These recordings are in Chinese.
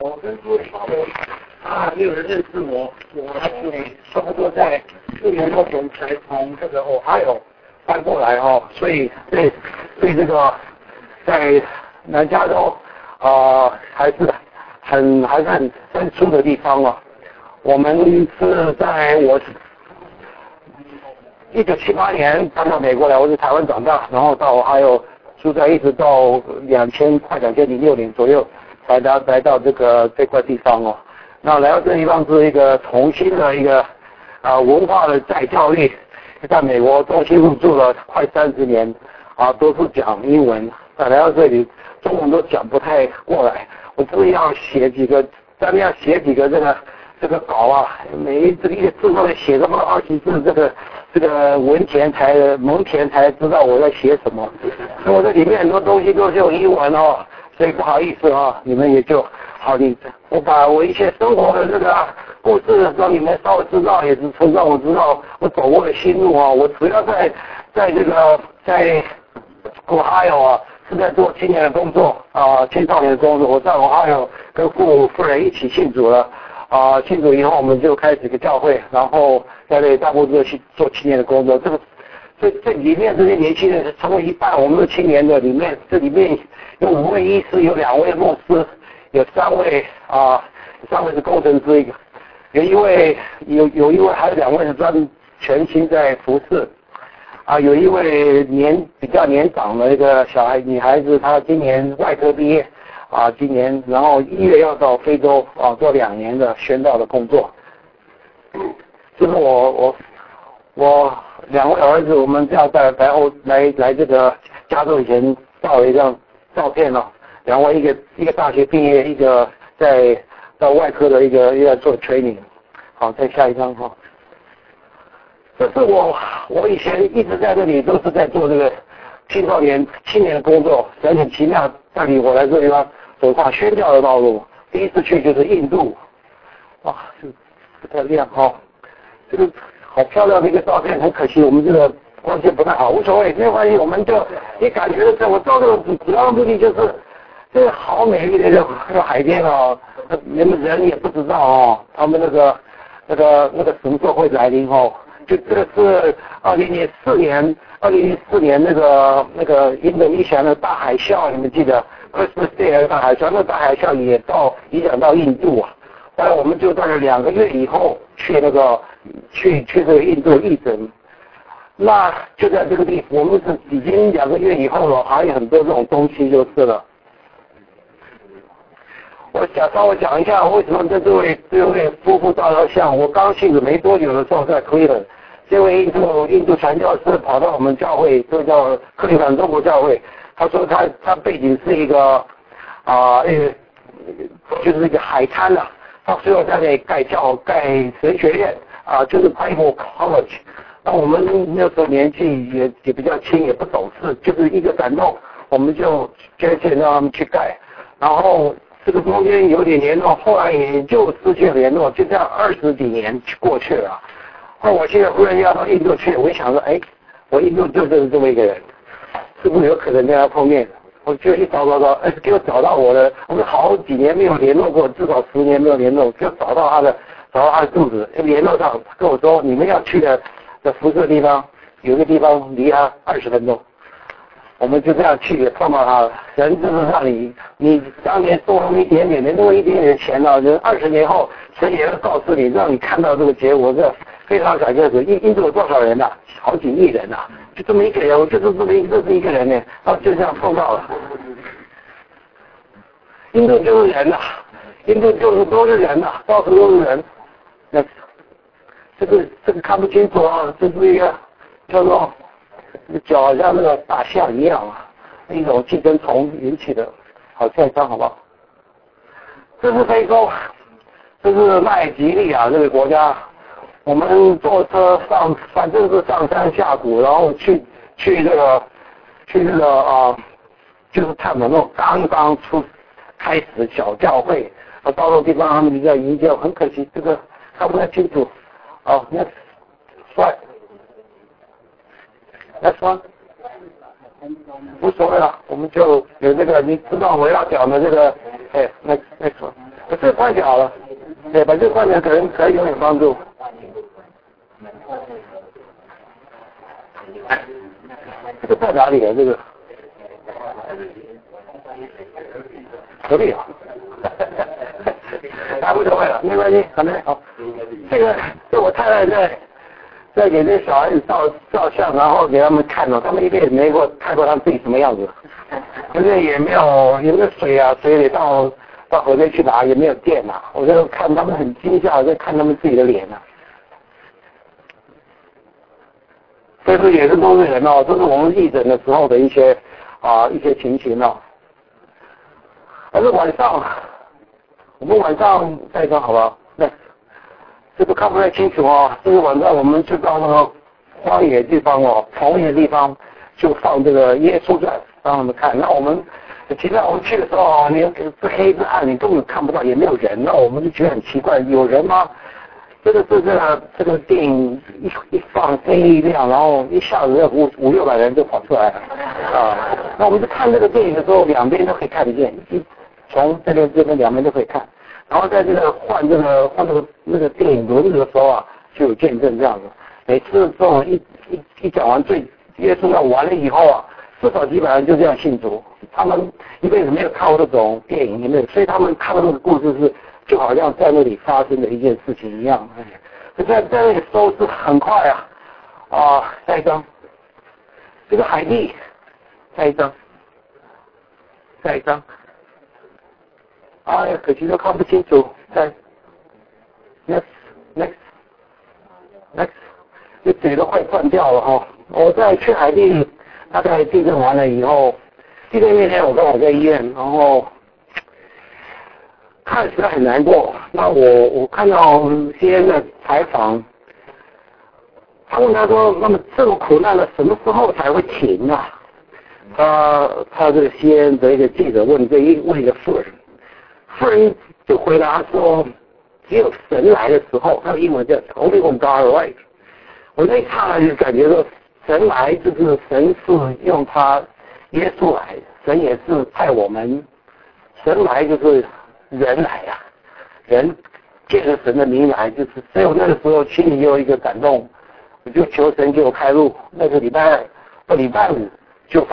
我跟诸位好没有人认识我，我是差不多在4年多前才从这个Ohio搬过来所以对这个在南加州还是很生疏的地方我们是在我1978年搬到美国来，我是台湾长大，然后到Ohio住在一直到快2006年左右才来到这块地方那来到这地方是一个重新的一个文化的再教育，在美国中西部住了快30年都是讲英文，来到这里中文都讲不太过来，我真的要写几个这个稿每这个一个字都得写这么20字，这个蒙田才知道我在写什么，所以我这里面很多东西都是用英文所以不好意思你们也就好我把我一些生活的这个故事让你们稍微知道，也是让我知道我走过的心路我主要在Ohio是在做青年的工作青少年的工作，我在Ohio跟夫人一起信主了信主以后我们就开始一个教会，然后在这里大部分去做青年的工作。这里面这些年轻人成为一半我们的青年的里面，这里面有5位医师，有2位牧师，有3位3位是工程师，有一位还有2位是全心在服侍有一位比较年长的一个女孩子，她今年外科毕业今年然后1月要到非洲做2年的宣道的工作。就是我2位儿子，我们这样来这个加州以前照了一张照片2位一个大学毕业，一个到外科的一个做 training。好，再下一张这是我以前一直在这里都是在做这个青年的工作，很奇妙，带领我来这地方走上宣教的道路。第一次去就是印度不太亮这个好漂亮的一个照片，很可惜我们这个光线不太好，无所谓，没有关系，我们就也感觉到我到这个主要目的就是这个好美丽的这个海边你们人也不知道他们那个什么时候会来临就这个是2004年那个印度尼西亚的大海啸，你们记得 Christmas Day 大海啸，那大海啸也影响到印度后来我们就在2个月以后去这个印度义诊，那就在这个地方，我们是已经2个月以后了，还有很多这种东西就是了。我稍微讲一下为什么这位夫妇照到相。我刚信主没多久的时候在Cleveland，这位印度传教士跑到我们教会，这个叫克利夫中国教会，他说他背景是一个就是一个海滩他最后在那里盖神学院就是 Bible College。那我们那时候年纪也比较轻，也不懂事，就是一个感动，我们就捐钱让他们去盖。然后这个中间有点联络，后来也就失去联络，就这样20几年过去了。那我现在忽然要到印度去，我一想说，我印度就认识这么一个人，是不是有可能跟他碰面？我就去找，给我找到我的，我们好几年没有联络过，至少10年没有联络，就找到他的住址，联络上，他跟我说你们要去的辐射地方，有一个地方离他20分钟，我们就这样去碰到他了。人就是让你当年多那么一点点，能多一点点钱人20年后神也会告诉你，让你看到这个结果，这非常感谢主。印度有多少人好几亿人就这么一个人，我就是这是一个人呢，然后就这样碰到了。印度就是人印度就是都是人到处都是人。那这个看不清楚这是一个叫做脚好像那个大象一样一种寄生虫引起的。好，下一张好不好？这是非洲，这是奈及利亚这个国家。我们坐车反正是上山下谷，然后去这个就是探访那种刚开始小教会，到那地方他们就叫营教，很可惜这个看不太清楚。Next slide， Next one， 无所谓了，我们就有这个，你知道我要讲的这个，Next one， 这个关起好了，对，把这个关起来可能有点帮助。这个在哪里啊？这个隔壁啊，无所谓了，没关系，反正好。这我太太在给这小孩子照相，然后给他们看他们一边也没看过他们自己什么样子，而且也没有水啊，水得到河边去拿，也没有电啊，我就看他们很惊吓，在看他们自己的脸啊。所以说也是都是人哦，都是我们义诊的时候的一些情形哦。而是晚上，我们晚上再说好不好？那这个看不太清楚哦。这个晚上我们就到那个荒野地方哦，丛林的地方，就放这个耶稣传让他们看。那其实我们去的时候，你是黑是暗，你根本看不到，也没有人。那我们就觉得很奇怪，有人吗？这个电影一放灯一亮，然后一下子500-600人就跑出来了啊！那我们就看这个电影的时候，两边都可以看得见，从这边两边都可以看。然后在这个换那个电影轮子的时候啊，就有见证这样子。每次这种一讲完耶稣要完了以后啊，至少几百人就这样信主。他们一辈子没有看过这种电影，也没有，所以他们看的那个故事是。就好像在那里发生的一件事情一样，在那里收拾很快啊！下一张，这个海地，下一张，哎呀，可惜都看不清楚。next，这嘴都快断掉了哈！我在去海地，大概地震完了以后，地震那天我刚好在医院，然后。看起来很难过。那我看到 CNN 的采访，他问他说：“那么这种苦难了，什么时候才会停啊？”他这个 CNN 的一个记者问一个妇人就回答说：“只有神来的时候，他的英文叫 Only when God arrives。”我那一刹那就感觉到神来就是神是用他耶稣来，神也是派我们，神来就是。人来呀，人借着神的名来，就是所以我那个时候心里有一个感动，我就求神给我开路。那个礼拜5就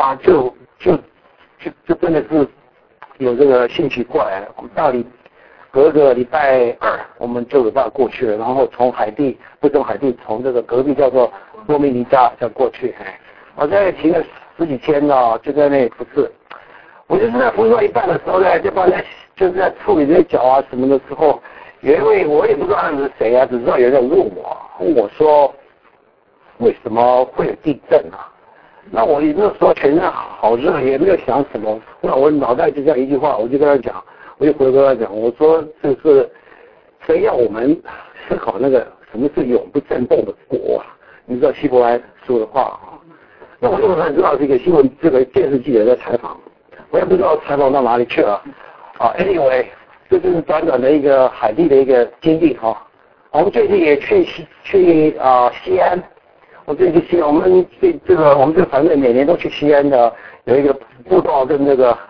真的是有这个信息过来了。我们隔个礼拜2我们就到过去了，然后从这个隔壁叫做多米尼加再过去。我在停了10几天呢，就在那里服侍。我就是在服侍到一半的时候呢，就是在处理这些脚啊什么的时候，有一位我也不知道他是谁啊，只知道有人问我说为什么会有地震啊？那我那时候全身好热，也没有想什么，那我脑袋就这样一句话，我就跟他讲，我就回跟他讲，我说这是谁要我们思考那个什么是永不震动的国啊？你知道希伯来说的话啊？那我那时候知道这个新闻这个电视记者在采访，我也不知道采访到哪里去了。anyway， 这就是短短的一个海地的一个经历哈。我们最近也去西安，我们最近去西安，我们这个团队每年都去西安的，有一个布道跟这个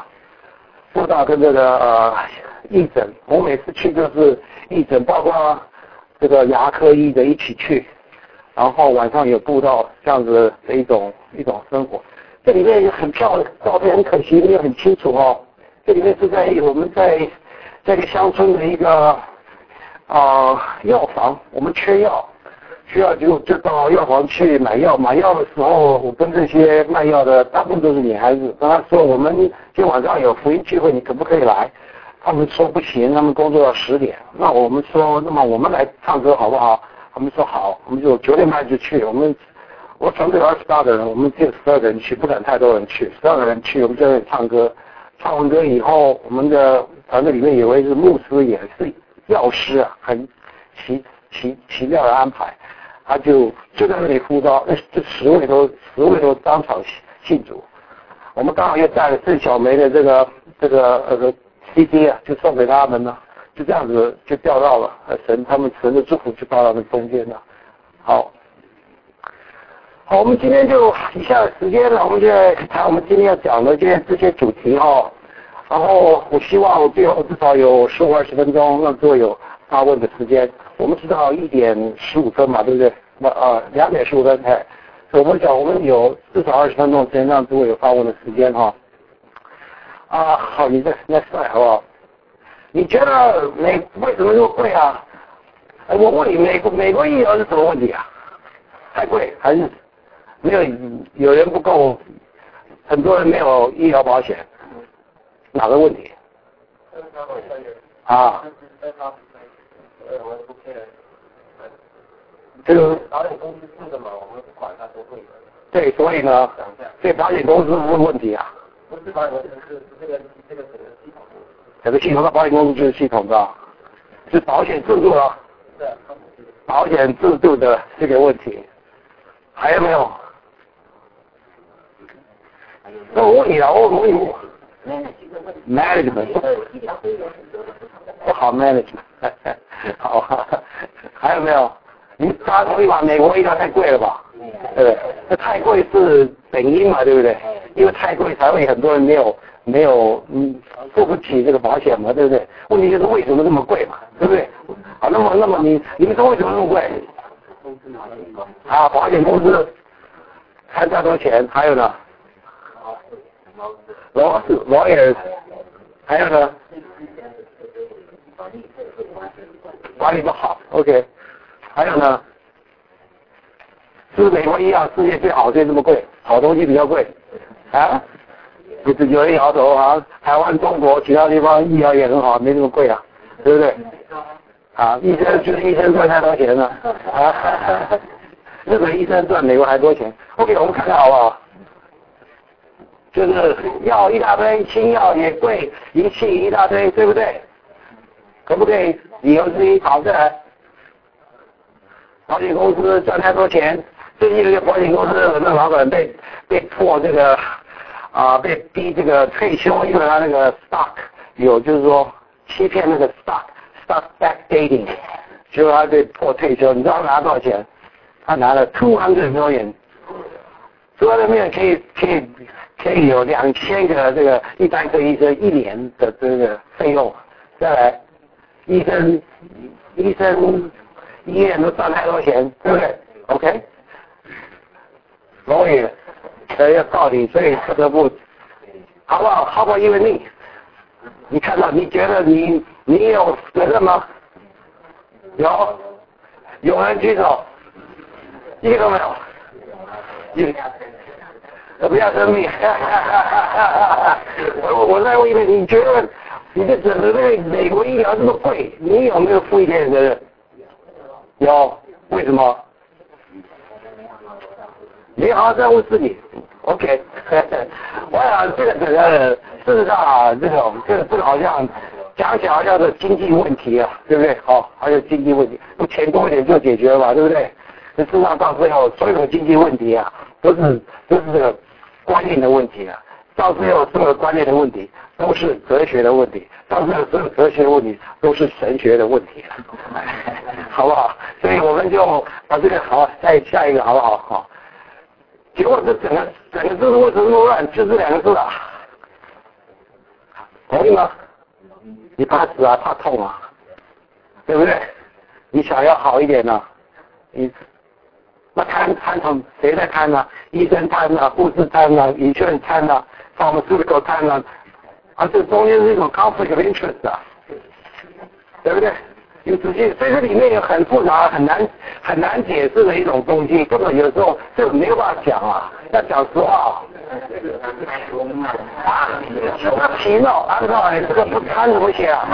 义诊。我每次去就是义诊，包括这个牙科医的一起去，然后晚上有布道这样子的一种生活。这里面有很漂亮的照片，很可惜没有很清楚哦。这里面是我们在一个乡村的一个药房，我们缺药就到药房去买药。买药的时候，我跟这些卖药的大部分都是女孩子，跟他说我们今天晚上有福音聚会，你可不可以来？他们说不行，他们工作到10点。那我们说，那么我们来唱歌好不好？他们说好，我们就9点半就去。我团队有28个人，我们只有12个人去，不敢太多人去，12个人去，我们在那里唱歌。唱完歌以后，我们的团队里面有位是牧师，也是药师啊，很奇妙的安排。他就在那里辅导，这10位都当场信主。我们刚好又带了郑小梅的这个 CD 啊，就送给他们了，就这样子就调到了他们神的祝福就到了那中间了。好，我们今天就以下的时间呢，我们就来谈我们今天要讲的这些主题然后我希望最后至少有15-20分钟让各位有发问的时间。我们知道1点15分嘛，对不对？2点15分才。所以我们讲我们有至少20分钟时间让诸位有发问的时间哈。好，你再算好不好？你觉得为什么那么贵啊？我问你，美国医疗是什么问题啊？太贵还是有人不够？很多人没有医疗保险，哪个问题？这个保险公司付的嘛，我们不管它多贵的。对，所以呢，这保险公司是问题啊。不是保险公司，是这个整个系统。整个系统的保险公司就是系统的，是保险制度啊。对。保险制度的这个问题，还有没有？那我问你了，我问你。management 不好 management 好，还有没有？大家同意吧？美国医疗太贵了吧？对不对？那太贵是本因嘛，对不对？因为太贵才会很多人没有付不起这个保险嘛，对不对？问题就是为什么这么贵嘛，对不对？好，那么你们说为什么那么贵？保险公司看再多钱，还有呢？lawyers， 还有呢？管理不好 ，OK， 还有呢？是不是美国医药世界最好，所以这么贵？好东西比较贵啊？有人摇头啊，台湾、中国其他地方医疗也很好，没这么贵啊，对不对？医生赚太多钱了日本医生赚美国还多钱。OK， 我们看看好不好？就是药一大堆，新药也贵，仪器一大堆，对不对？可不可以理由之一？好，再来，保险公司赚太多钱，最近这个保险公司很多老板被迫这个被逼这个退休，因为他那个 stock 有就是说欺骗那个 stock backdating， 结果他被迫退休。你知道他拿多少钱？他拿了200 million， 200 million 可以有2000个这个100个医生1年的这个费用。再来，医院都赚太多钱，对不对 ？OK， 所以要道理，所以不得不，好不好？好不好？因为你看到，你觉得你有责任吗？有人举手，一个没有。不要生病，我在问你，你觉得你的整个这个美国医疗这么贵，你有没有负一点责任？有，为什么？你好好在问自己 ，OK？ 我想这个整个事实上这个好像讲起来好像是经济问题啊，对不对？好像经济问题，钱多一点就解决了嘛，对不对？事实上到最后所有的经济问题啊，都是这个观念的问题啊，到最后所有观念的问题都是哲学的问题，到最后所有哲学的问题都是神学的问题了，好不好？所以我们就把这个好，再下一个好不好？好，结果这整个字为什么那么乱？就这2个字啊，同意吗？你怕死啊，怕痛啊，对不对？你想要好一点呢，那贪从谁在贪呢？医生贪呢，护士贪呢，医院贪呢，pharmaceutical贪呢，这中间是一种 conflict of interest 啊，对不对？有仔细，所以这里面有很复杂、很难解释的一种东西，根本有时候这没有办法讲啊，要讲实话什么皮闹？按照这个不贪怎么写啊？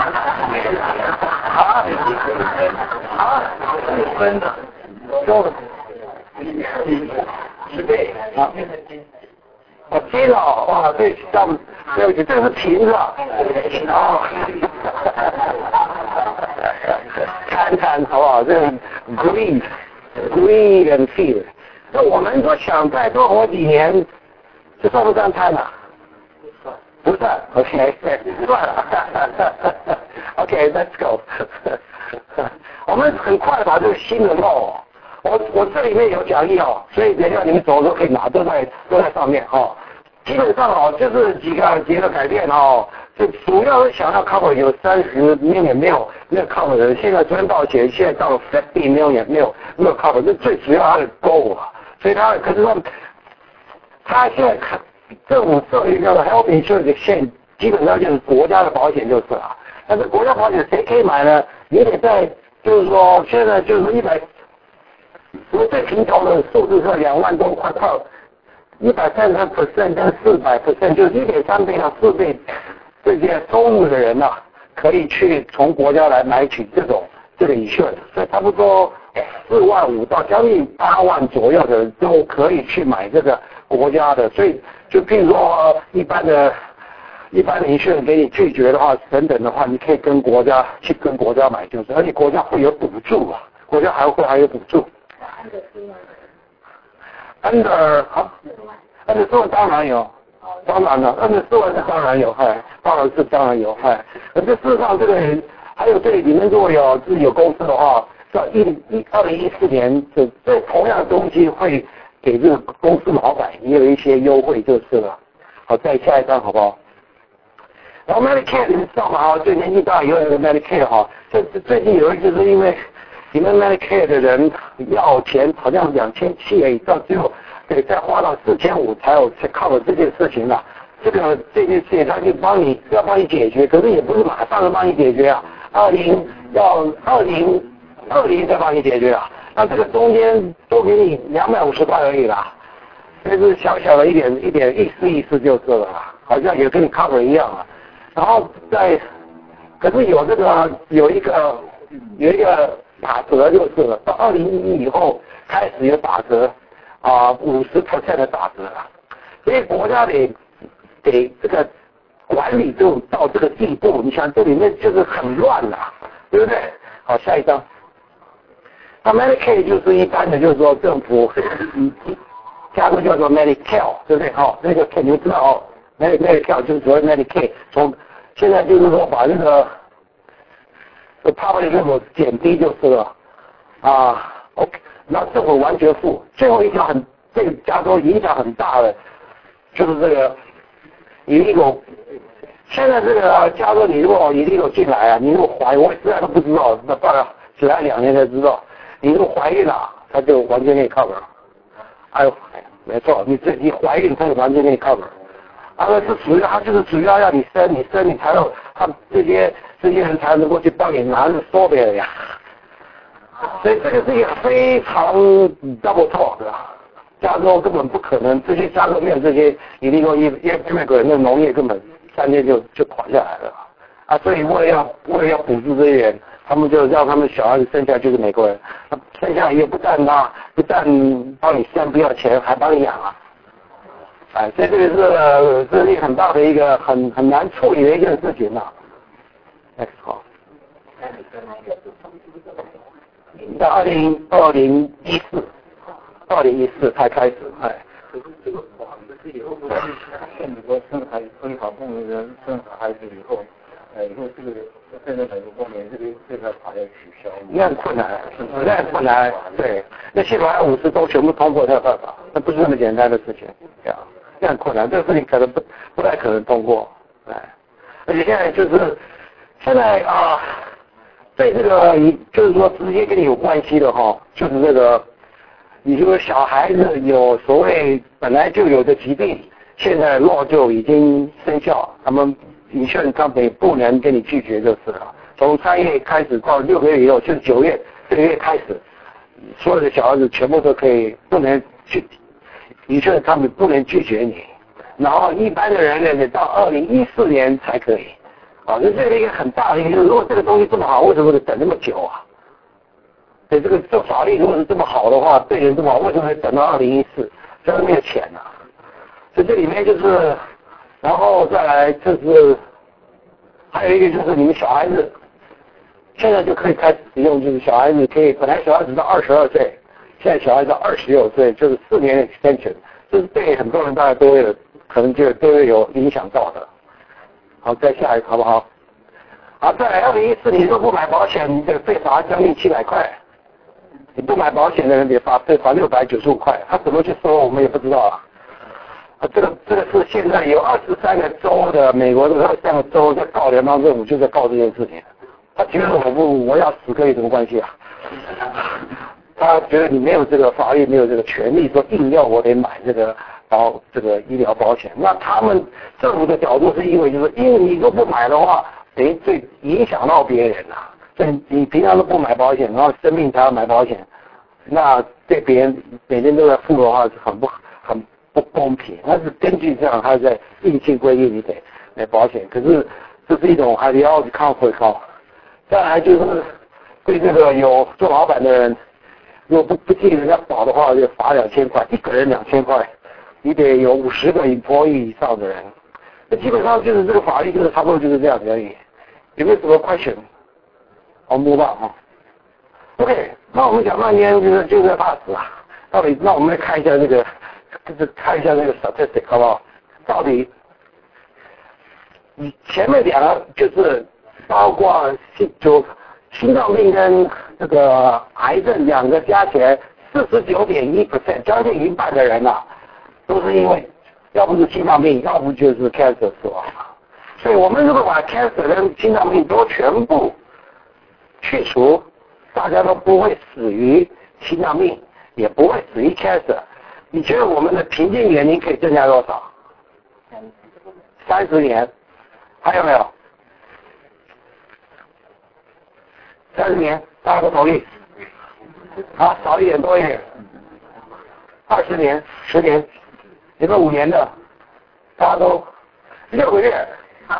分的，对啊，金了哇，对不起，这是瓶子啊，贪好不好？这个 greed and fear， 那我们说想再多活几年，这算不算贪啊？不算 ，OK， 算了，OK，let's go 我们很快把这个新的漏。我这里面有讲义所以等一下你们走都可以拿，都在上面基本上哦，就是几个改变哦，就主要是想要 cover 有30 million 没有 cover 的，现在昨天报写，现在到了50 million 没有 cover， 这最主要它的 goal 啊，所以可是他现在政府设立一个 health insurance 的线，基本上就是国家的保险就是了。但是国家保险谁可以买呢？也得在就是说现在就是如果最平头的数字是2万多块，133% 跟400%，就是1.3倍到4倍，这些收入的人啊，可以去从国家来买取这个insurance，所以差不多4万5到将近8万左右的人都可以去买这个国家的，所以就譬如说一般的insurance给你拒绝的话，等等的话，你可以跟国家买，就是，而且国家会有补助啊，国家还有补助。under 4万当然有，当然了，under 4万是当然有，当然有，可是事实上这个还有对你们如果有自己有公司的话，到2014年这同样的东西会给这个公司老板也有一些优惠就是了。好，再下一张好不好？然后 Medicare 你们知道吗？最年纪大以后有 Medicare 哈，最近有一就是因为你们 Medicare 的人要钱好像2700而已，到最后得再花到4500才cover这件事情了。这件事情他就要帮你解决，可是也不是马上就帮你解决啊，2020再帮你解决啊。那这个中间多给你250块而已啦，就是小小的一点意思就是了啦，好像也跟你 cover 一样啊。然后可是有一个打折就是了，到2011以后开始有打折50% 的打折了，所以国家得这个管理就到这个地步，你想这里面就是很乱啦，对不对？好，下一张。那 Medicaid 就是一般的，就是说政府加个叫做 Medicare， 对不对？那个肯定知道Medicare 就是所谓 Medicaid， 从现在就是说把这个poverty level 减低就是了，OK， 那政府完全付。最后一条这个加州影响很大的，就是这个illegal。现在这个加州你如果illegal进来啊，你如果怀孕，我实在都不知道，那大概只来2年才知道。你如果怀孕了，他就完全给你 cover。没错，你怀孕，他就完全给你 cover。他就是主要要你生，你才有他这些人才能够去帮你拿着收别人呀。所以这个是一个非常 double talk 的，加州根本不可能，这些加州没有这些illegal immigrant，那农业根本3天就垮下来了啊！所以为了要补助这些人，他们就让他们小孩子生下就是美国人，生下来也不但帮你生不要钱，还帮你养啊！所以这个是一个很大的一个很难处理的一件事情啊。好。到2014才开始， 可是这个法律以后不是像美国生孩子生孩子以后，以后这个现在美国方面这个法要取消， 那很困难，对，那750都全部通过才有办法，那不是那么简单的事情，那很困难，这个事情可能不太可能通过，而且现在对这个就是说直接跟你有关系的就是这个，你说小孩子有所谓本来就有的疾病，现在 law 就已经生效，他们insurance company不能跟你拒绝就是了。从3月开始到6个月以后，就是9月这个月开始，所有的小孩子全部都可以不能去insurance company不能拒绝你，然后一般的人呢，到2014年才可以。这是一个很大的一个，如果这个东西这么好，为什么得等那么久啊？所以这法律如果是这么好的话，对人这么好，为什么会等到2014？真的没有钱啊！所以这里面就是，然后再来就是还有一个就是你们小孩子现在就可以开始使用，就是小孩子可以本来小孩子到22岁，现在小孩子到26岁，就是4年的 extension， 这是对很多人大家都会可能就都会有影响到的。好，再下一个好不好？好，在2014你如果不买保险，你得被罚将近700块。你不买保险的人得罚695块，他怎么去收我们也不知道这个是现在有23个州的美国的23个州在告联邦政府，就在告这件事情。他觉得我要死跟你什么关系啊？他觉得你没有这个法律，没有这个权利，说硬要我得买这个医疗保险。那他们政府的角度是因为就是因为你都不买的话，等于最影响到别人啊。所以你平常都不买保险，然后生病才要买保险，那对别人每天都在付的话是很不公平。但是根据这样，他在硬性规定你得买保险，可是这是一种还得要抗回高。再来就是对这个有做老板的人，如果不替人家保的话，就罚2000块，一个人2000块，你得有50个employee以上的人。那基本上就是这个法律就是差不多就是这样而已。有没有什么 question？ 我们move on啊。OK， 那我们讲半天就是怕死啊。到底，那我们来看一下这个，看一下这个 statistic 好不好？到底，你前面两个就是包括心脏病跟这个癌症两个加起来49.1%，将近一半的人啊，都是因为要不是心脏病，要不就是 cancer 死亡。所以我们如果把 cancer 跟心脏病都全部去除，大家都不会死于心脏病，也不会死于 cancer。你觉得我们的平均年龄可以增加多少？30年，还有没有？30年，大家都同意？好，少一点多一点。20年、10年，有没有5年的？大家都6个月，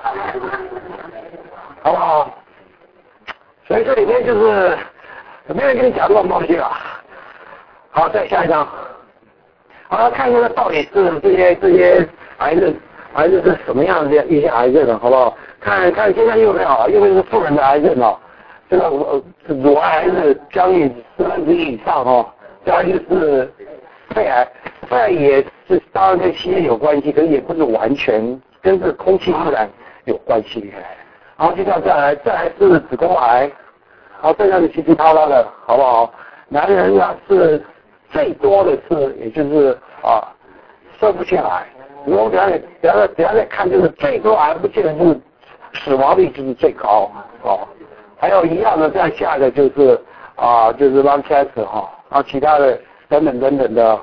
好不好？所以这里面就是没人跟你讲这种东西了。好，再下一张。好，看一下到底是这些癌症是什么样的一些癌症呢？好不好？看现在有没有？因为是妇人的癌症哦，这个乳癌是将近1/4以上哦，再来就是肺癌，肺癌也是当然跟吸烟有关系，可是也不是完全跟这空气污染有关系。然后接下来再来是子宫癌，好，这样子稀稀拉拉的，好不好？男人呢是最多的是，也就是射不腺癌。如果等下再看，就是最多癌不见得就是死亡率就是最高哦。还有一样的，再下的就是就是 lung cancer 哈，然后其他的等等的。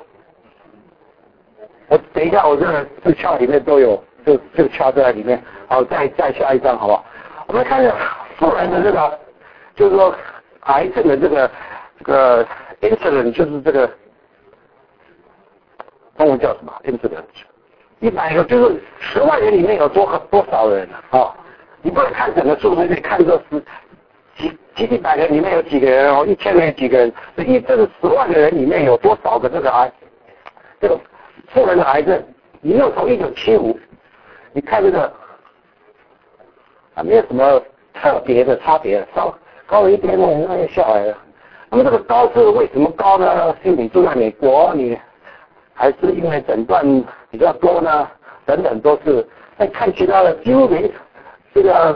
我等一下，我这个chart里面都有，这个chart在里面。好，再下一张好不好？我们看一下妇人的这个，就是说癌症的这个 incident， 就是这个中文叫什么 incident？100个就是10万人里面有多少人啊？你不能看整个数字，你看这几百人里面有几个人，1000人有几个人，这个10万个人里面有多少个这个妇人的癌症？你又从1975，你看这个没有什么特别的差别，稍高了一点点，那就下来了。那么这个高是为什么高呢？是你住在美国，你还是因为诊断比较多呢？等等都是。再看其他的，几乎没这个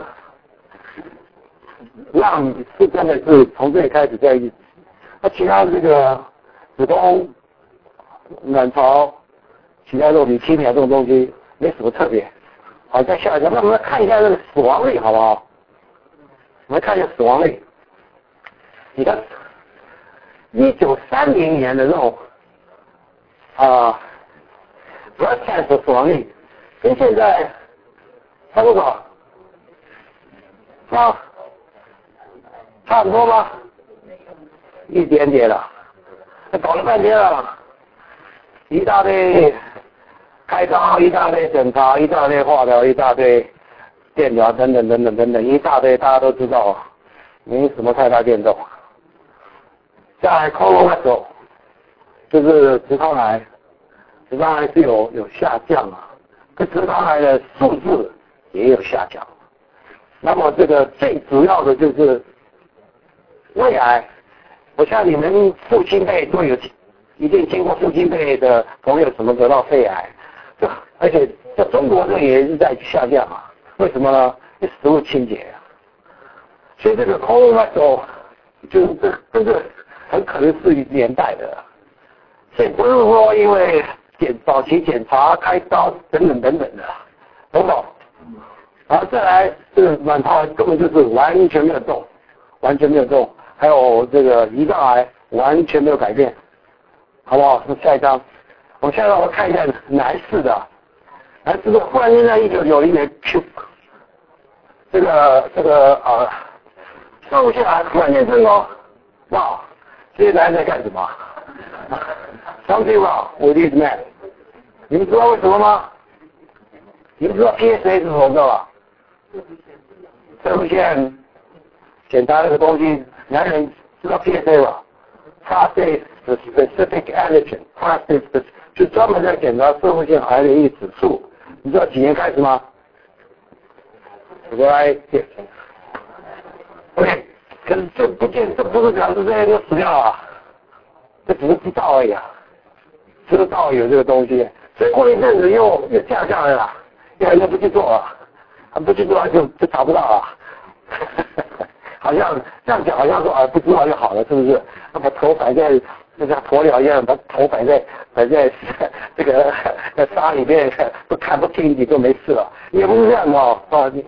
让是真的是从这里开始在一，那其他的这个子宫、卵巢、其他肉体、青苗这种东西没什么特别。好，再下一张，那我们来看一下这个死亡率好不好？我们看一下死亡率。你看，1930年的这种breast cancer 死亡率跟现在差多少？差不多吗？一点点了。搞了半天了，一大堆开刀，一大堆检查，一大堆化疗，一大堆电疗等等，一大堆大家都知道，没什么太大变动。再来 colorectal 就是直肠癌，直肠癌是有下降啊，可直肠癌的数字也有下降。那么这个最主要的就是胃癌，我想你们父亲辈都有一定经过父亲辈的朋友怎么得到肺癌，而且在中国这也是在下降啊。为什么呢？因为食物清洁啊。所以这个 colorectal 就是这个很可能是连带的，所以不是说因为早期检查、开刀等等等等的，懂不懂？然后再来这个卵巢根本就是完全没有动，完全没有动，还有这个胰脏癌完全没有改变，好不好？那下一张，我们现在让我看一下男士的，男士的忽然间在1990年这个射线癌突然间成功，哇！这些男人在干什么？Something wrong with this man。你们知道为什么吗？你们知道 PSA 是什么吗？射线检查那个东西，男人知道 PSA 吧 ？Prostate Specific Antigen，Prostate 就专门在检查射线癌的一个指数。你知道几年开始吗？Right here. OK， 可是这不是表示这些都死掉了，这只是知道而已啊，知道有这个东西，所以过一阵子又下降了啦，因为人不去做了，不去做就找不到了，好像这样讲好像说不知道就好了，是不是？把头摆在就像鸵鸟一样，把头摆在这个在沙里面，不看不听你就没事了，也不是这样的你。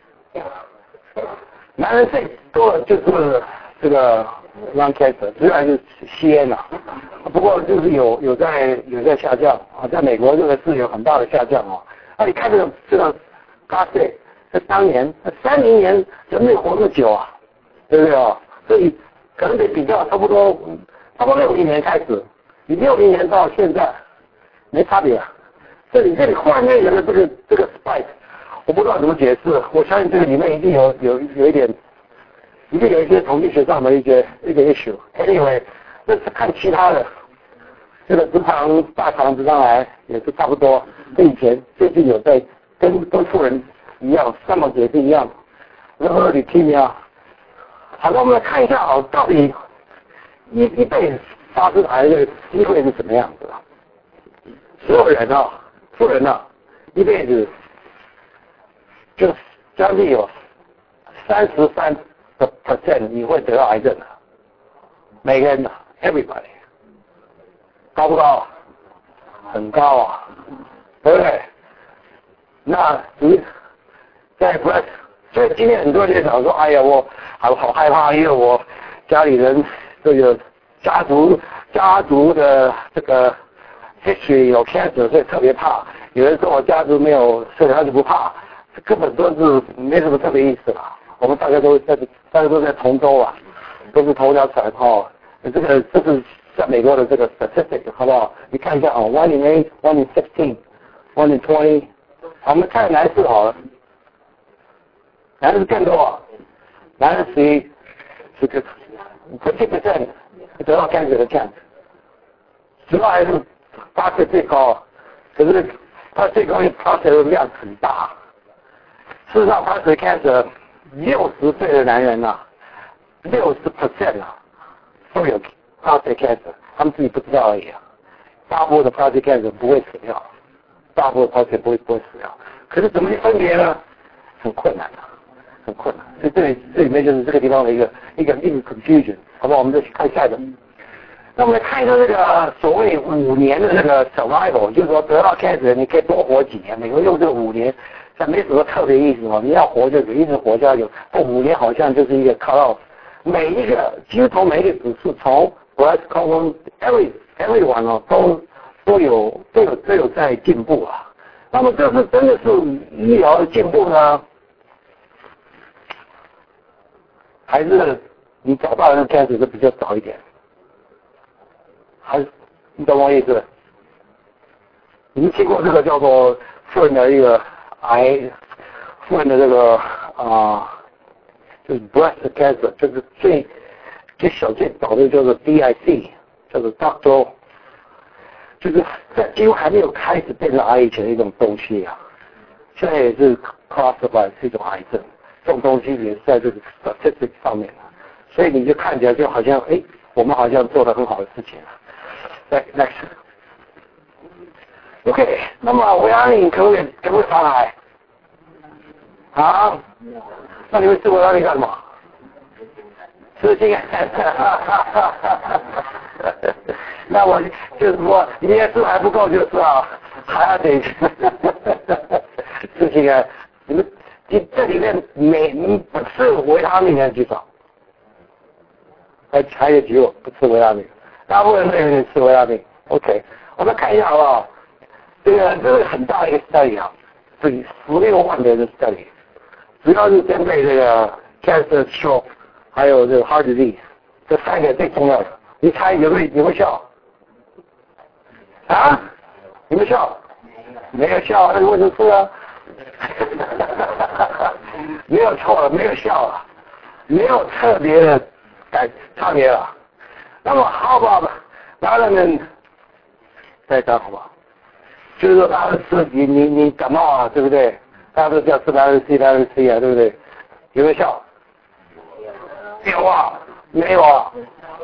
男人最多的就是这个 lung cancer， 主要就是吸烟了，不过就是有在下降啊，在美国这个是有很大的下降啊。你看这个prostate，在当年30年人类活那么久啊，对不对啊？所以可能得比较差不多60年开始，你60年到现在没差别啊。这里忽然间有了这个 spike。我不知道怎么解释，我相信这个里面一定有一点，一定有一些统计学上的一个 issue。Anyway， 那是看其他的，这个大肠直肠癌也是差不多，跟以前最近有在跟妇人一样，上面也是一样，然后leukemia。好，那我们来看一下到底一辈子发生癌的机会是什么样子的？所有人妇人一辈子。就将近有33%你会得到癌症的，每个人everybody， 高不高？很高啊，对不对？那你在breast，所以今天很多人想说，哎呀，我好害怕，因为我家里人这个家族的这个 history 有 cancer， 所以特别怕。有人说我家族没有，所以他就不怕。这根本都是没什么特别意思啦。我们大家都在同州啊，都是同一条船这是在美国的这个 statistic 好不好？你看一下1 in 8 1 in 16 1 in 20。我们看男士好了，男士更多男人是个50% 得到 cancer 的 chance， 主要还是prostate最高，可是它最高的 prostate 的量很大。事实上，prostate cancer 60岁的男人60% 都有 prostate cancer， 他们自己不知道而已啊。大部分的 prostate cancer 不会死掉，大部分 prostate 不会死掉。可是怎么去分别呢？很困难很困难。所以这里面就是这个地方的一个 confusion， 好不好？我们再去看下一个。那我们来看一下这个所谓5年的那个 survival， 就是说得到 cancer 你可以多活几年。美国用这个5年。但没什么特别意思你要活就一直活下去。5年好像就是一个 cut off， 几乎从每一个指数，从 breast colon everyone 都有在进步啊。那么这是真的是医疗的进步呢，还是你找到的 cancer 就比较早一点？还是你懂我意思？你们听过这个叫做妇人的一个妇人的这个就是 breast cancer， 就是最小最早的叫做 DIC， 叫做 doctor， 就是在几乎还没有开始变成癌以前的一种东西啊，现在也是 classified 是一种癌症，这种东西也是在这个 statistic 上面啊，所以你就看起来就好像我们好像做了很好的事情啊。Next。OK， 那么维他命可不可以防癌？那你们吃维他命干什么？吃这个。 那我就是说，营业数还不够就是啊，还要得事情啊，你们这里面不吃维他命的举手，还有几个不吃维他命，大部分人吃维他命。OK， 我们看一下好不好？这是很大的一个 study 啊，这16万人的 study， 主要是针对这个 cancer、stroke 还有这个 heart disease 这3个最重要的。你猜有没有效？啊？有没有效？没有效，那个为什么是啊？没有错了，没有效了，没有特别的差别了。那么好不好吧？当然呢，再讲好不好？就是说，大家吃你感冒啊，对不对？大家都叫吃维他命C啊，对不对？有没有效？有啊，没有啊？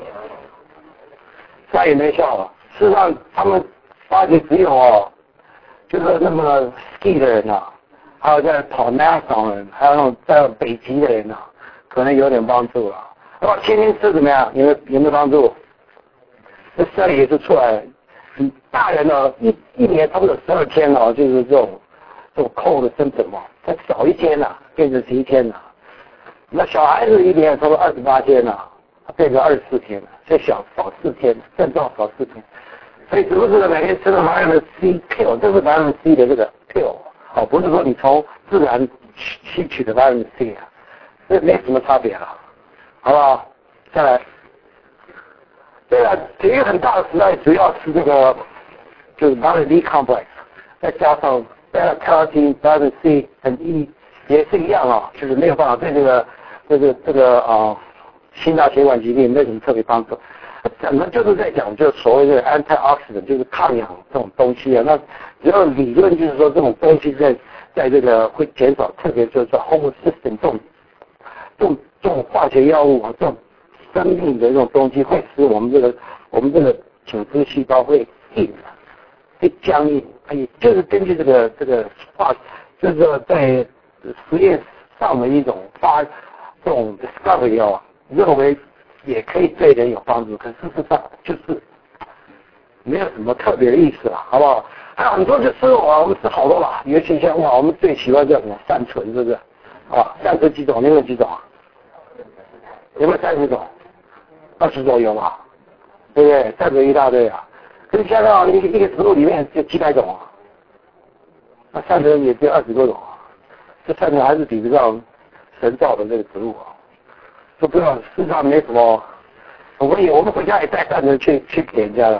再也没效了。事实上，他们发觉只有就是那么 ski 的人啊，还有在跑 marathon 的人，还有那种在北极的人啊，可能有点帮助了。那么天天吃怎么样？有没有帮助？这study也是出来了。大人呢，一年差不多12天哦，就是这种cold 的symptom嘛，再少1天呐，变成11天了。那小孩子一年差不多28天了，他变成24天了，所以少4天，症状少4天。所以只不过每天吃的vitamin C pill， 这是vitamin C 的这个 pill， 不是说你从自然吸取的vitamin C 啊，这没什么差别了，好不好？再来。对了，这个很大的时代主要是这个，就是 vitamin D complex， 再加上 beta carotene、vitamin C 和 E 也是一样啊，就是没有办法对这个心脏血管疾病没什么特别帮助。整个就是在讲就所谓的 antioxidant， 就是抗氧这种东西啊。那只要理论就是说这种东西在这个会减少，特别就是说 homocysteine 这种化学药物啊，这种生命的这种东西会使我们这个组织细胞会硬，会僵硬。就是根据这个就是说在实验上的一种这种 discovery 啊，认为也可以对人有帮助，可事实上就是没有什么特别的意思了，好不好？还有很多就吃我们吃好多了，尤其像我们最喜欢叫什么善存，是不是？善存几种？你有几种？有没有30种？20种有嘛？对不对？善存一大堆啊！可是现在一个植物里面就几百种啊，那善存也就20多种啊。这善存还是比不上神造的这个植物啊。都不知道，事实上没什么。我们回家也带善存去给人家了。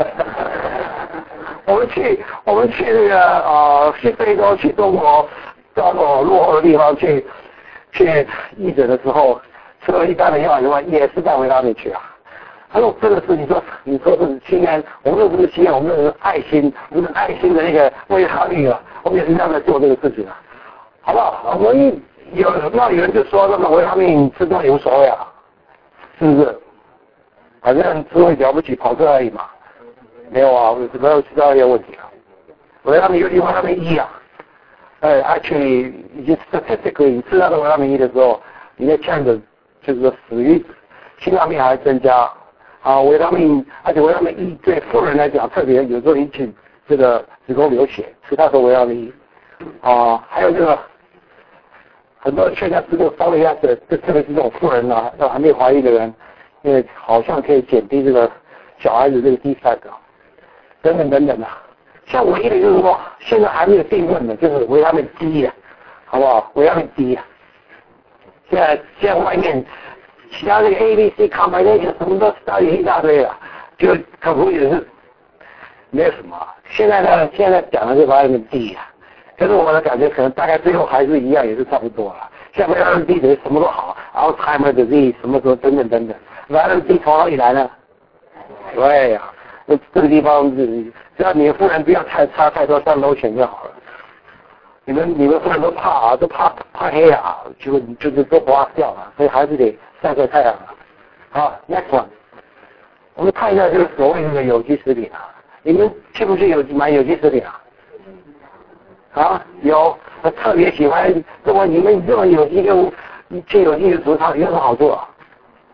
我们去这个去非洲、去中国到落后的地方去义诊的时候，吃了一般的药以外，也是带维他命去啊。他说这个是你说是心安，我们这不是心安，我们这是爱心，我们爱心的那个维他命啊，我们也是这样在做这个事情啊，好不好？我们有人就说那个维他命吃多也无所谓啊，是不是？反正吃会了不起，跑车而已嘛。没有啊，没有其他一些问题啊。维他命尤其维他命 E 啊，actually 已经 statistically 你吃那个维他命 E 的时候，你的 chance 就是说死于心脏病还增加啊。维他命，而且维他命 E 对妇人来讲特别有时候引起这个子宫流血，吃太多维他命 E 啊，还有这个很多人劝他吃这个folic acid，特别是这种妇人啊，还没怀孕的人，因为好像可以减低这个小孩子这个 defect 啊。等等的，像唯一的就是说，现在还没有定论的，就是维他命 D 啊，好不好？维他命 D 啊，现在外面其他这个 ABC combination 什么都study一大堆了，就可不也是没有什么。现在讲的是维他命 D 啊，可是我的感觉可能大概最后还是一样，也是差不多了。像维他命 D 的什么都好 ，Alzheimer disease 什么等等，维他命 D 从哪里来呢？对呀。这个地方只要你的夫人不要擦太多上lotion就好了。你们夫人都怕黑啊，就是都不怕掉了，所以还是得晒太阳了。好 ，next one， 我们看一下这个所谓的有机食品啊，你们去不去买有机食品啊？啊，有，我特别喜欢。如果你们这么有机跟去有机的厨房有什么好处啊？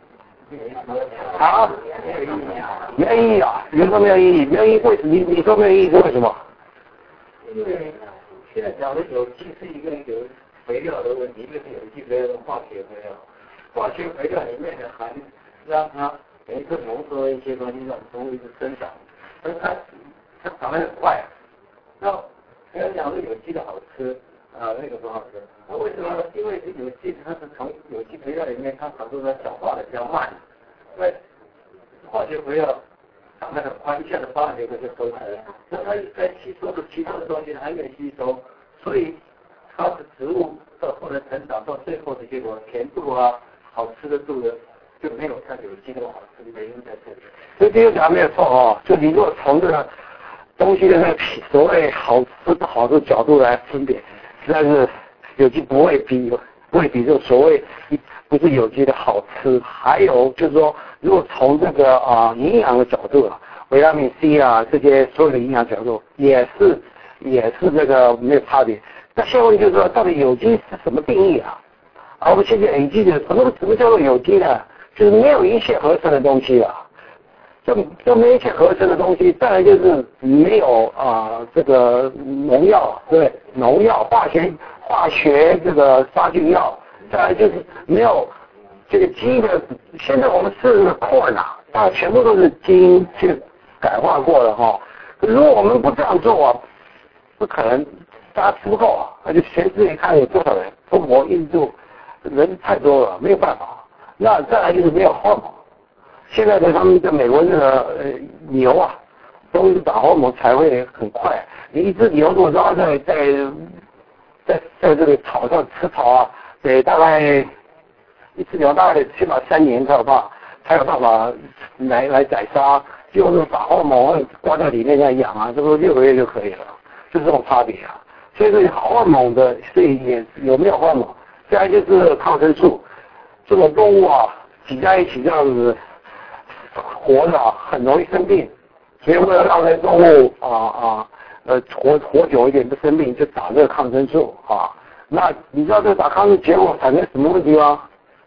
啊？没有意义啊？你说没有意义？没有意义？为什么？你说没有意义是为什么？ 因为现在讲的有机是一个有肥料的问题，一个是有机肥料、化学肥料。化学肥料里面的含让它每一个浓缩的一些东西让动物一直生长，而它长得很快。那人家讲说有机的好吃啊，那个不好吃。那为什么呢？因为有机它是从有机肥料里面它产出来消化的比较慢，因为化学肥料长得很快，一下子8年就收起来了。那它在吸收的其他的东西还没吸收，所以它的植物到后来成长到最后的结果，甜度啊、好吃的度的就没有像有机那么好吃的原因在这里。 所以第二讲没有错哦，就你如果从这个东西的那个所谓好吃不好的角度来分别，实在是有机不会比这所谓不是有机的好吃。还有就是说，如果从这个营养的角度啊，维他命 C 啊这些所有的营养角度也是这个没有差别。那现在问题就是说，到底有机是什么定义啊？我们现在已经什么叫做有机呢？就是没有一切合成的东西啊。这没一切合成的东西，再来就是没有这个农药，对，农药、化学这个杀菌药，再来就是没有这个基因的。现在我们吃的corn啊，大全部都是基因去改化过的哈。如果我们不这样做啊，不可能大家吃不够啊。那就全世界看有多少人，中国、印度人太多了，没有办法。那再来就是没有荷尔蒙。现在他们在美国这个牛啊，都是打荷尔蒙才会很快。你一只牛如果要在这个草上吃草啊，得大概一只牛大概起码3年才有办法来宰杀，就是打荷尔蒙挂在里面来养啊，这不6个月就可以了，就是这种差别啊。所以这荷尔蒙的，所以也有没有荷尔蒙？再来就是抗生素，这种动物啊挤在一起这样子活着很容易生病，所以为了让这些动物活久一点不生病，就打这个抗生素啊。那你知道这打抗生素结果产生什么问题吗？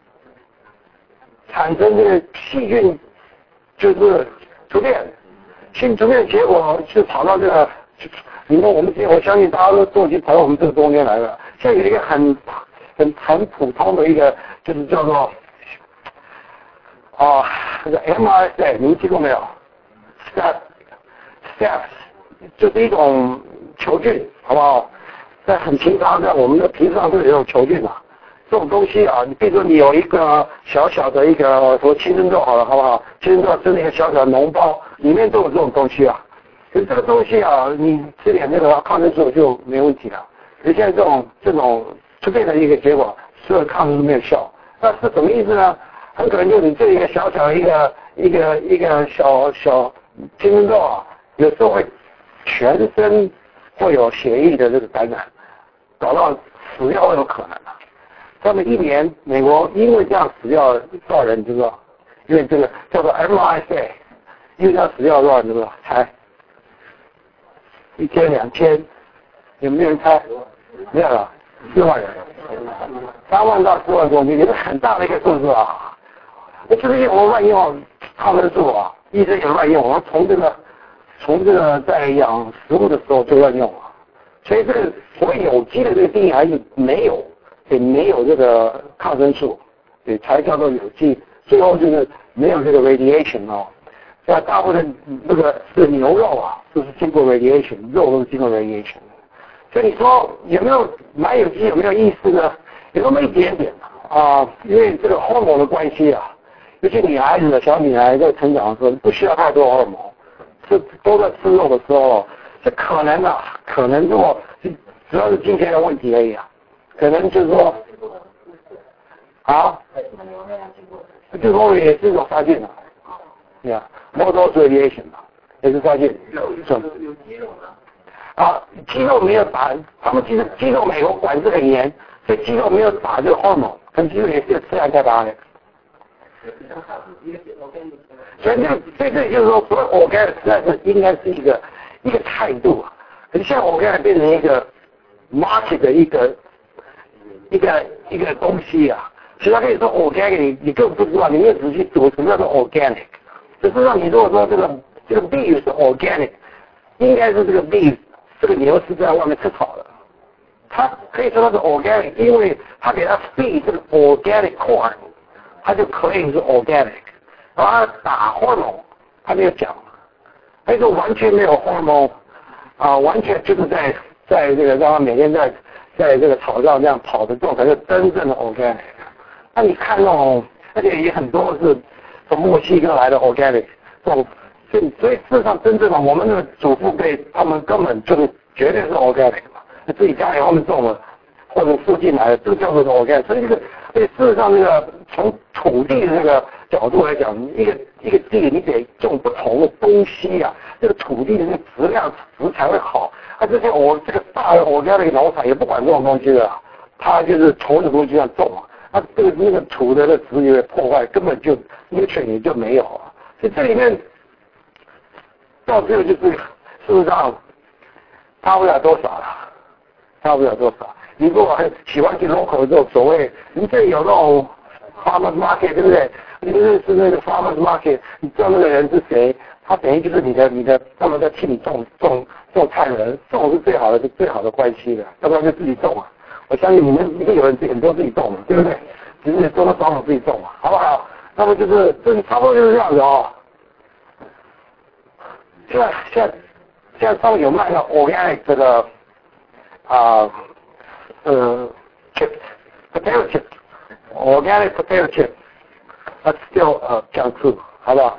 产生这个细菌就是突变，突变结果就跑到这个，你看我相信大家都已经跑到我们这个中间来了。现在有一个很普通的一个就是叫做这个 MRSA 你们听过没有 ？Staph 就是一种球菌，好不好？在很平常的我们的皮上都有这种球菌啊。这种东西啊，你比如说你有一个小小的一个什么青春痘好了，好不好？青春痘真的一个小小的脓包，里面都有这种东西啊。可是这个东西啊，你吃点那个抗生素就没问题了。所以现在这种突变的一个结果，所有抗生素没有效，那是什么意思呢？很可能就是你这一个小小一个小青春痘啊，有时候会全身会有血液的这个感染，搞到死掉都有可能啊。他们1年美国因为这样死掉多少人你知道？因为这个叫做 MRSA， 因为这样死掉多少人你知道？猜？1000、2000，有没有人猜？没有了，4万人，3万到4万公斤，也是很大的一个数字啊。就是我们乱用抗生素啊，医生也乱用，我们从这个在养食物的时候就乱用啊。所以这个所谓有机的这个定义还是没有这个抗生素，对，才叫做有机。最后就是没有这个 radiation 哦。像大部分这个牛肉啊，都是经过 radiation， 肉都是经过 radiation。所以你说有没有买有机有没有意思呢？有那么一点点啊，因为这个荷尔蒙的关系啊。尤其女孩子的小女孩在成长的时候，不需要太多荷尔蒙，都在吃肉的时候，这可能如果主要是金钱的问题而已啊，可能就是说，这后面也是一种杀菌的，对啊 ，motor radiation 嘛，也是杀菌，有肌肉的，肌肉没有打，他们其实肌肉美国管制很严，所以肌肉没有打这个荷尔蒙，但肌肉也是吃来再打的。所以这就是说，所谓 organic 实在是应该是一个态度啊。可是现在 organic 变成一个 market 的一个东西啊， 其实他可以说 organic， 你根本不知道，你没有仔细读什么叫做 organic。只是让你如果说这个 beef 是 organic， 应该是这个 beef 这个牛是在外面吃草的。它可以说它是 organic， 因为它给它 feed 这个 organic corn， 它就可以是 organic。然后它打 hormone， 他没有讲，他说完全没有 hormone， 完全就是在这个让他每天在这个草上这样跑的这种才是真正的 organic。那你看那种，而且也很多是从墨西哥来的 organic， 这种，所以事实上真正的我们的祖父辈他们根本就是绝对是 organic 嘛，自己家里他们种了或者附近来的，这叫做 organic。所以所以事实上这个从土地的这个角度来讲，一个地你得种不同的东西啊，这个土地的那个质量质才会好。这些这个大的organic农场也不管这种东西的，它就是从的东西上种啊。那个土的质也会破坏，根本就nutrient也就没有啊。所以这里面到最后就是事实上差不了多少了，差不了多少。你如果很喜欢去 local 这种所谓，你这里有那种 farmers market 对不对？你认识那个 farmers market， 你知道那个人是谁？他等于就是你的他们在替你种菜的人，种是最好的关系的，要不然就自己种啊。我相信你们一定有人很多自己种的，对不对？只是多多少少自己种嘛，好不好？那么就是这差不多就是这样子哦。现在他们有卖的 organic 这个chip potato chip organic potato chip， that's still junk food， 好不好？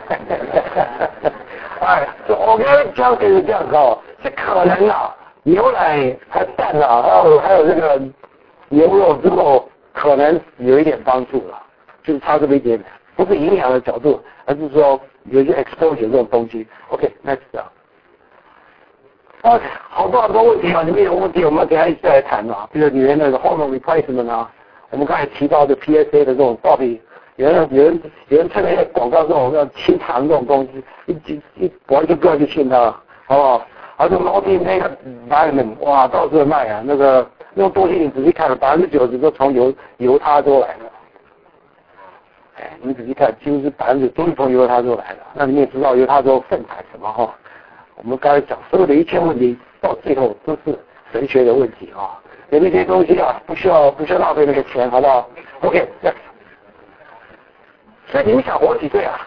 哎，这 organic junk 是这样子哦，这可能啊。牛奶还有蛋啊，还有这个牛肉之后，可能有一点帮助了，就是差这么一点点，不是营养的角度，而是说有一些 exposure 这种东西。OK，next 啊。OK， 好多问题啊，里面有问题，我们等一下一起来谈啊。比如里面那个 hormone replacement 啊，我们刚才提到的 PSA 的这种到底，有人特别在广告这种要清糖这种东西，一完全不要去信它，好不好？而且 multi-vitamin 那个哇，到处卖啊，那种东西你仔细看了，90%都从犹他州来的。哎，你仔细看，几乎是90%都是从犹他州来的。那你也知道犹他州盛产什么哈？我们刚才讲所有的一切问题，到最后都是神学的问题啊。所以那些东西啊，不需要浪费那个钱，好不好 ？OK， 所以你们想活几岁啊？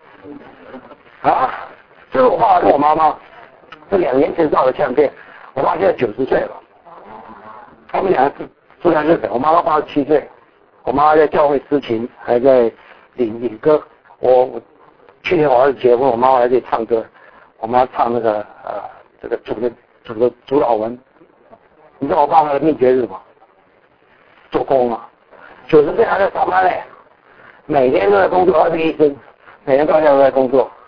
这是我爸爸跟我妈妈。是2年前照的相片，我妈现在90岁了，他们两个住在日本，我妈妈87岁，我妈在教会司琴，还在领歌。我去年我儿子结婚，我妈妈来这里唱歌，我妈唱那个这个主老文。你知道我爸爸的秘诀是什么？做工啊，90岁还在上班嘞，每天都在工作，21生，每天到现在都在工作。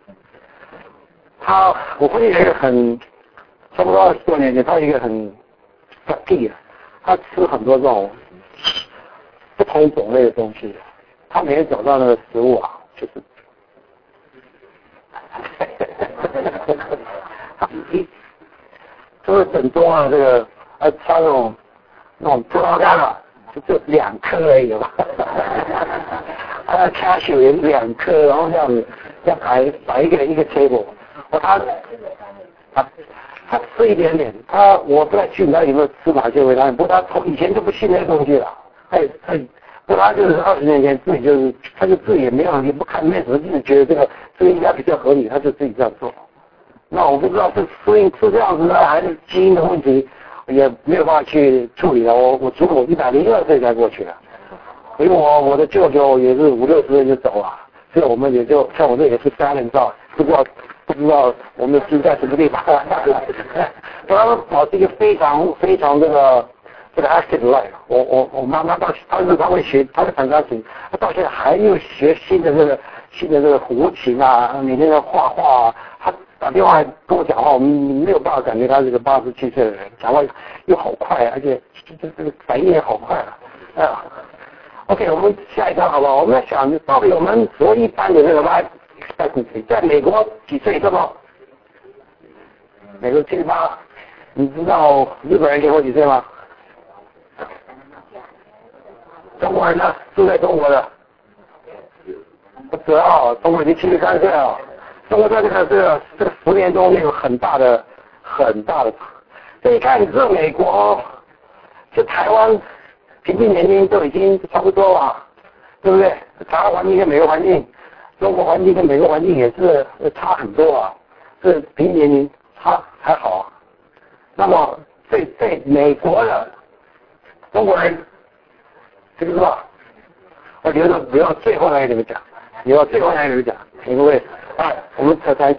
我父亲有一个差不多20多年前，他有一个很地的，他吃很多这种不同种类的东西。他每天早上那个食物啊，就是整桌啊，这个他那种葡萄干啊，就2颗而已吧。他掐手也是2颗，然后这样子，要摆一个 table。他吃一点点，我不太清楚他有没有吃哪些维他命，不过他从以前就不信那些东西了。不过他就是20年前自己他就自己也没不看没什么，就是觉得这个应该比较合理，他就自己这样做。那我不知道是这样子呢，还是基因的问题，也没有办法去处理了。我祖母102岁才过去的，因为我的舅舅也是50-60岁就走了，所以我们也就像我这也是3人照，不知道我们的心在什么地方。他们保持一个非常非常这个 active life。我妈妈她会学，她会弹钢琴，她到现在还有学新的这个胡琴啊，每天在画画啊。她打电话跟我讲话，我们没有办法感觉她是个87岁的人，讲话又好快，而且这个反应也好快啊。OK， 我们下一张好不好？我们在想，到底我们所谓一般的这个 life expectancy 在美国几岁？这么？美国78，你知道日本人结婚几岁吗中国人呢？住在中国的，不知道，中国已经73岁了。中国在这个10年中有很大的，所以看这美国，这台湾平均年龄都已经差不多了，对不对？台湾环境跟美国环境，中国环境跟美国环境也是差很多啊。这平均年龄差还好啊。那么在美国的中国人，这个是吧？我留到最后来给你们讲，因为我们才开始。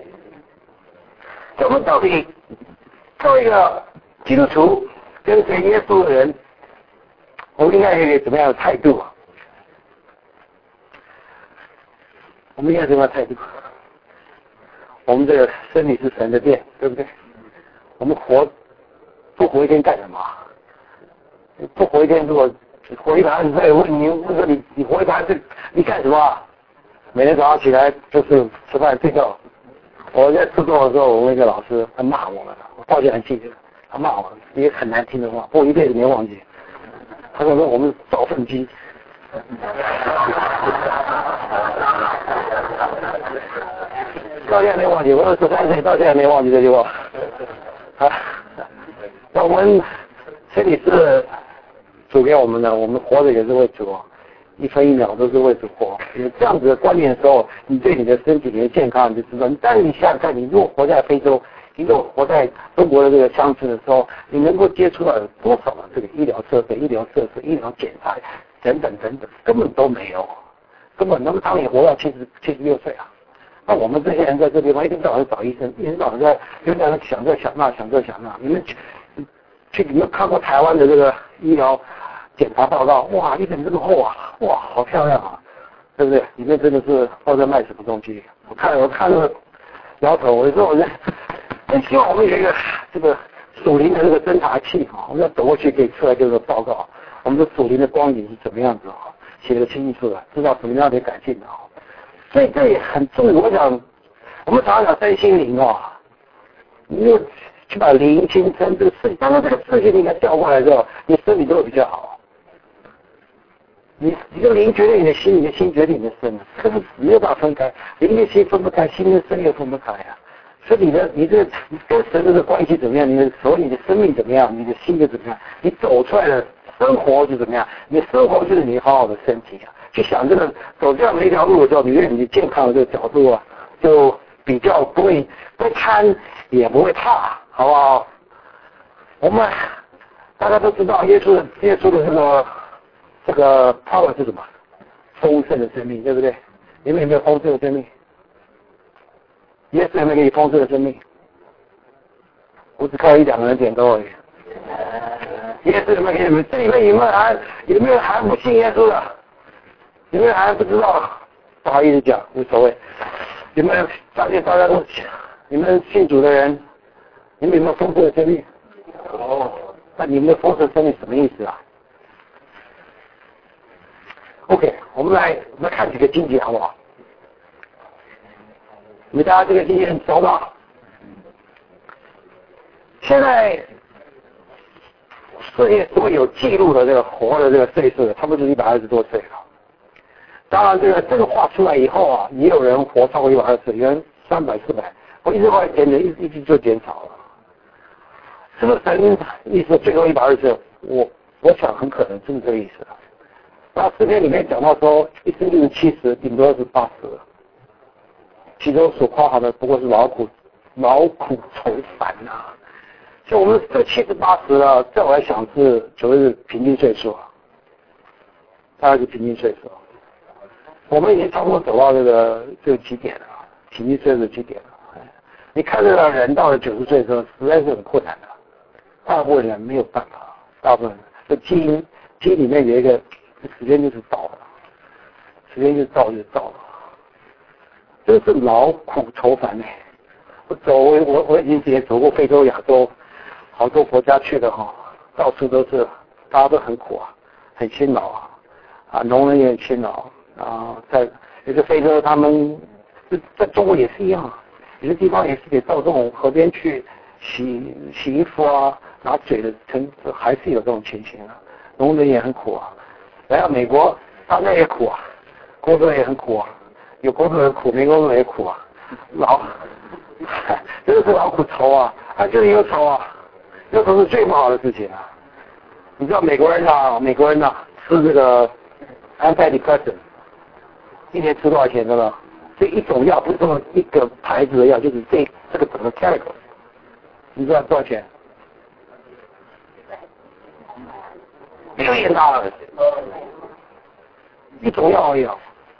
我们到底作为一个基督徒跟随耶稣的人，我们应该有一个怎么样的态度？我们应该什么态度？我们这个身体是神的殿，对不对？我们不活一天干什么？不活一天，如果活120岁，问你说你活120岁，你干什么？每天早上起来就是吃饭睡觉。我在初中的时候，我那个老师他骂我们，我到现在还记得，他骂我一些很难听的话，我一辈子没忘记。他说我们是造粪机。到现在没忘记，我23岁到现在没忘记这句话。我们身体是主给我们的，我们活着也是为主，一分一秒都是为主活。有这样子的观念的时候，你对你的身体、你的健康你就知道。但是你想想看，你如果活在非洲，你如果活在中国的这个乡村的时候，你能够接触到有多少的这个医疗设备、医疗检查等等，根本都没有，根本能当你活到76岁啊。那我们这些人在这地方一天到晚找医生，一天到晚在想这想那。你们看过台湾的这个医疗检查报告？哇，一本这么厚啊！哇，好漂亮啊，对不对？里面真的是不知道在卖什么东西。我看了摇头，我说真希望我们有一个这个属灵的这个侦查器啊，我们要走过去可以出来这个报告，我们的属灵的光景是怎么样子啊，写得清清楚楚，知道什么样的改进的啊。所以这也很重要。我想，我们常常讲身心灵啊，你就去把灵清身这个事，当然这个事情你应该调过来之后，你身体都会比较好。你的灵决定你的心，你的心决定你的身，这是没有办法分开，灵跟心分不开，心跟身又分不开啊。所以你跟神的关系怎么样？你的生命怎么样？你的心就怎么样？你走出来的生活就怎么样？你的生活就是你好好的身体啊。去想这个走这样的一条路的时候，你对你健康的这个角度啊，就比较不会贪，也不会怕，好不好？我们大家都知道，耶稣的这个 power 是什么？丰盛的生命，对不对？你们有没有丰盛的生命？耶稣有没有给你丰盛的生命？我只靠1-2个人点头而已。耶稣有没有给你们？这里面有没有还不信耶稣的？有没有还不知道？不好意思讲，无所谓。有没有大家都你们信主的人，你们有没有丰盛的生命？那你们的丰盛生命什么意思啊 ？OK， 我们来看几个经节好不好？你们大家这个经节很熟吗？现在世界所有记录的这个活的这个岁数，差不多是120多岁了。当然，这个话出来以后啊，也有人活超过120岁，有人300、400，我一直往减的，一直就减少了。是不是神意思最多120岁？我想很可能是这个意思。那诗篇里面讲到说，一生就是70，顶多是80了，其中所包含的不过是劳苦愁烦啊。所以我们这70、80了，在我来想就是平均岁数啊，大概是平均岁数。我们已经差不多走到这个极点了，平均岁数极点了。你看这个人到了90岁的时候，实在是很困难的，大部分人没有办法，大部分人这基因里面有一个时间就是到了，时间就到了，真是劳苦愁烦哎！我已经也走过非洲、亚洲好多国家去了哈，到处都是大家都很苦啊，很辛劳啊，农人也很辛劳。在有些非洲，他们在中国也是一样，有些地方也是得到这种河边去洗衣服啊，拿水的还是有这种情形啊。农人也很苦啊， 来到美国，他那也苦啊，工作也很苦啊，有工作很苦，没工作也苦啊，真的是劳苦愁啊，就是忧愁啊，忧愁是最不好的事情啊。你知道美国人吃这个 antidepressant 一年吃多少钱的呢？这一种药不是说一个牌子的药，就是这个整个 chemical， 你知道多少钱？$1 million，一种药而已。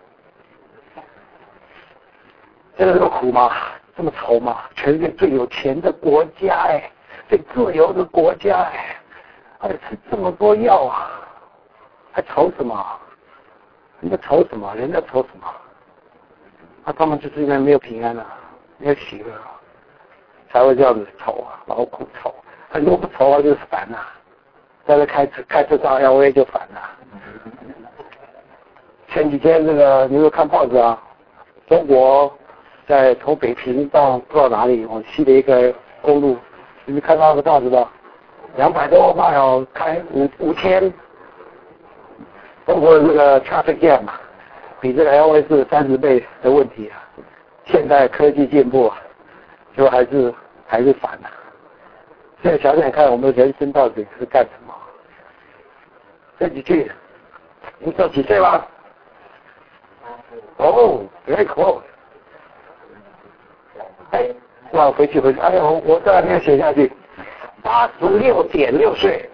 真的这么苦吗？这么愁吗？全世界最有钱的国家最自由的国家还吃这么多药啊，还愁什么？人家愁什么？人家愁什么？他们就是因为没有平安啊，没有喜乐啊，才会这样子愁啊，劳苦愁。很多不愁啊，就是烦啊。在这开车上 LA 就烦啊。前几天这个你有看报纸啊？中国在从北平到不知道哪里往西的一个公路，你们看到那个报纸吧？200多迈开5天。中国的这个 traffic jam 比这个 LA 是30倍的问题啊！现代科技进步，就还是烦啊！现在想想看，我们的人生到底是干什么？这几句，你说几岁吧？哦，very cool。那我回去，哎呀，我这两天写下去，86.6岁。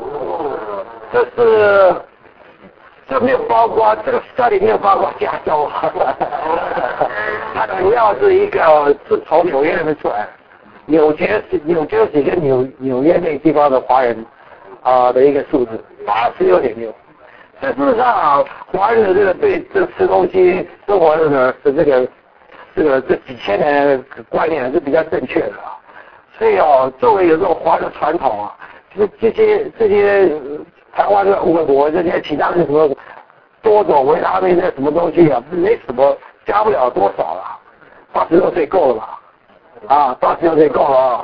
这没有包括这个study没有包括加州，它主要是是从纽约那边出来，纽约几个纽约那个地方的华人的一个数字86.6。事实上华人的这个对这吃东西生活的这几千年的观念是比较正确的所以作为有这种华人传统这些台湾的五个国这些其他的什么多种维他命的什么东西没什么加不了多少了，86岁够了吧？86岁够了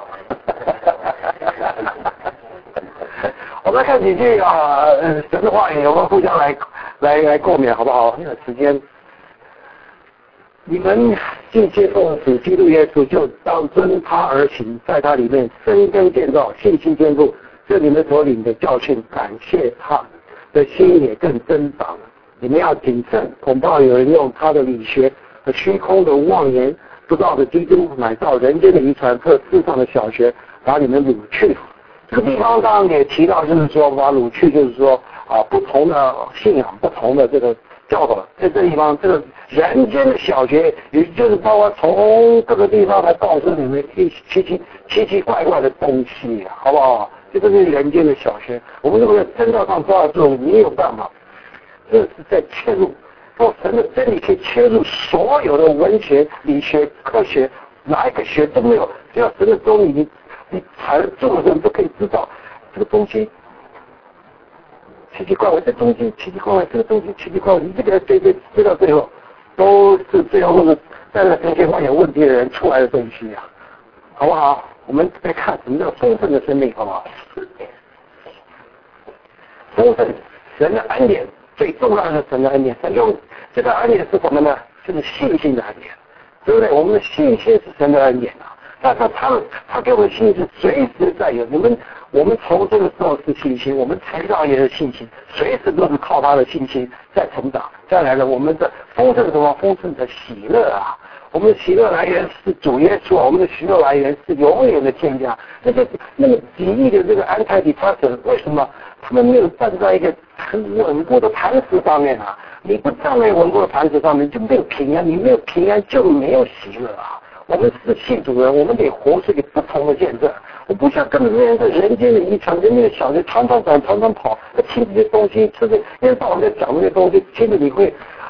我们看几句神的话语，我们互相来共勉好不好？那个时间，你们既接受主基督耶稣，就当遵他而行，在他里面生根建造，信心坚固。这你们所领的教训，感谢他的心也更增长了。你们要谨慎，恐怕有人用他的理学和虚空的妄言，不照着基督，乃照人间的遗传和世上的小学，把你们掳去。这个地方当然也提到，就是说把掳去，就是说不同的信仰，不同的这个教导，在这地方这个人间的小学，也就是包括从各个地方来告诉你们奇奇怪怪的东西好不好？这个是人间的小学，我们如果在真道上抓住，没有办法，这是在切入，神的真理可以切入所有的文学、理学、科学，哪一个学都没有，只要神的真理你踩了住的人都可以知道这个东西奇奇怪怪，这东西奇奇怪怪，这个东西奇奇怪怪，你这个对到最后都是最后是在那中间发现问题的人出来的东西好不好？我们再看什么叫丰盛的生命，好不好？丰盛，神的恩典最重要的是神的恩典，神用这个恩典是什么呢？就是信心的恩典，对不对？我们的信心是神的恩典那他给我们信心是随时在有。我们从这个时候是信心，我们成长也是信心，随时都是靠他的信心在成长。再来呢，我们的丰盛什么？丰盛的喜乐我们的喜乐来源是主耶稣，我们的喜乐来源是永远的天家。那个几亿的这个antidepressant，为什么他们没有站在一个很稳固的磐石上面你不站在稳固的磐石上面，就没有平安，你没有平安就没有喜乐我们是信主人，我们得活出一个不同的见证。我不像跟着这些人间的遗传，人间的小学常常转常常跑，听这些东西，吃这一天到晚在讲这些东西，听着你会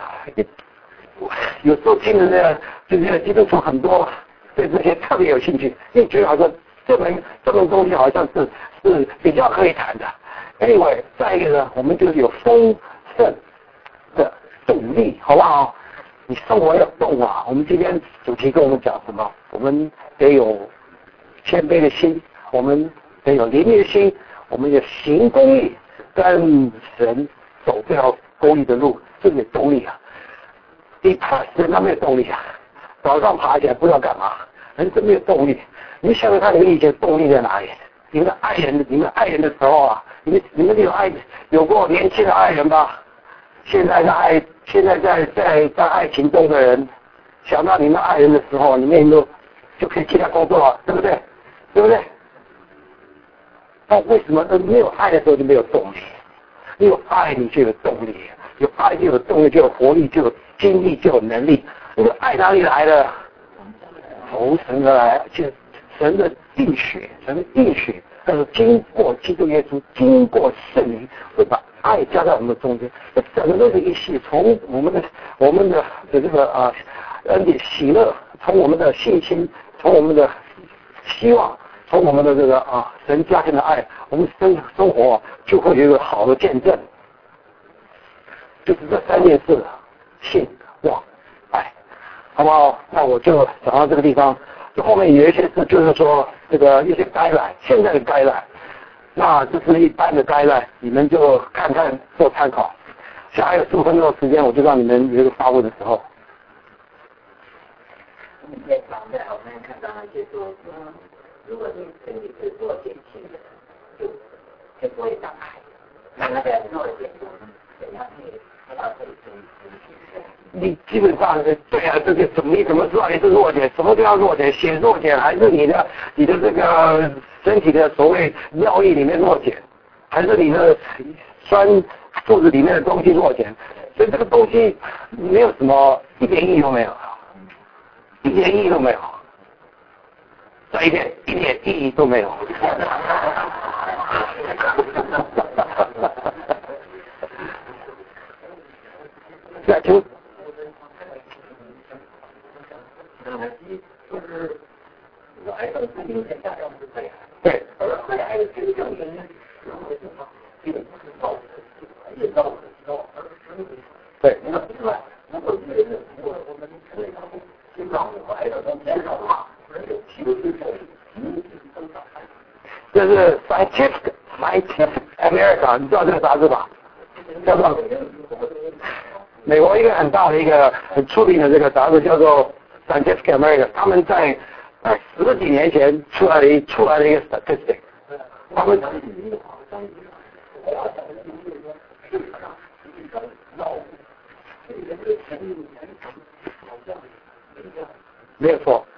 有时候听着这些基督徒很多对这些特别有兴趣，因为觉得好像这种东西好像是比较可以谈的。Anyway， 再一个呢，我们就是有丰盛的动力，好不好？你生活要动我们今天主题跟我们讲什么？我们得有谦卑的心，我们得有灵的心，我们有行公义，跟神走这条功利的路，这没动力啊！你怕死，他没有动力啊！早上爬起来不知道干嘛，人真没有动力。你们想想看，你们以前动力在哪里？你们爱人的时候啊，你们有过年轻的爱人吧？现在在爱情中的人，想到你们爱人的时候，你们就可以替他工作了，对不对？对不对？那为什么没有爱的时候就没有动力？你有爱，你就有动力；有爱就有动力，就有活力，就有精力，就有能力。那个爱哪里来的？从神而来，就是神的应许，但是经过基督耶稣，经过圣灵，会把爱加在我们的中间。这整个都是一系，从我们的这个恩典喜乐，从我们的信心，从我们的希望，从我们的这个神加添的爱，我们生活就会有一个好的见证。就是这3件事：信、望、爱，好不好？那我就讲到这个地方。后面有一些事，就是说这个一些guideline，现在的guideline，那这是一般的guideline，你们就看看做参考。现在还有15分钟的时间，我就让你们有一个发问的时候。 在房的，我们看到就说如果你身体是弱碱性的，就不会长癌。那个弱碱怎样可以你基本上对啊，这个你怎么知道你是弱碱？什么叫弱碱？血弱碱还是你的这个身体的所谓尿液里面弱碱，还是你的肚子里面的东西弱碱？所以这个东西没有什么一点意义都没有，一点意义都没有。再一点意义都没有。再听。 就是癌症是有点大量是肺癌， 对， 而肺癌的真正原因是为什么？基本上是造成夜造的时候而生的。 对。 那另外，如果这个如果我们可以当中心脏有癌症能减少的话，而有70%增长。 这是 Scientific America， 你知道这个杂志吧？叫做美国一个很大的一个很出名的这个杂志叫做 Scientific America， 他们在10几年前出来的一个 statistic， 他们没有错。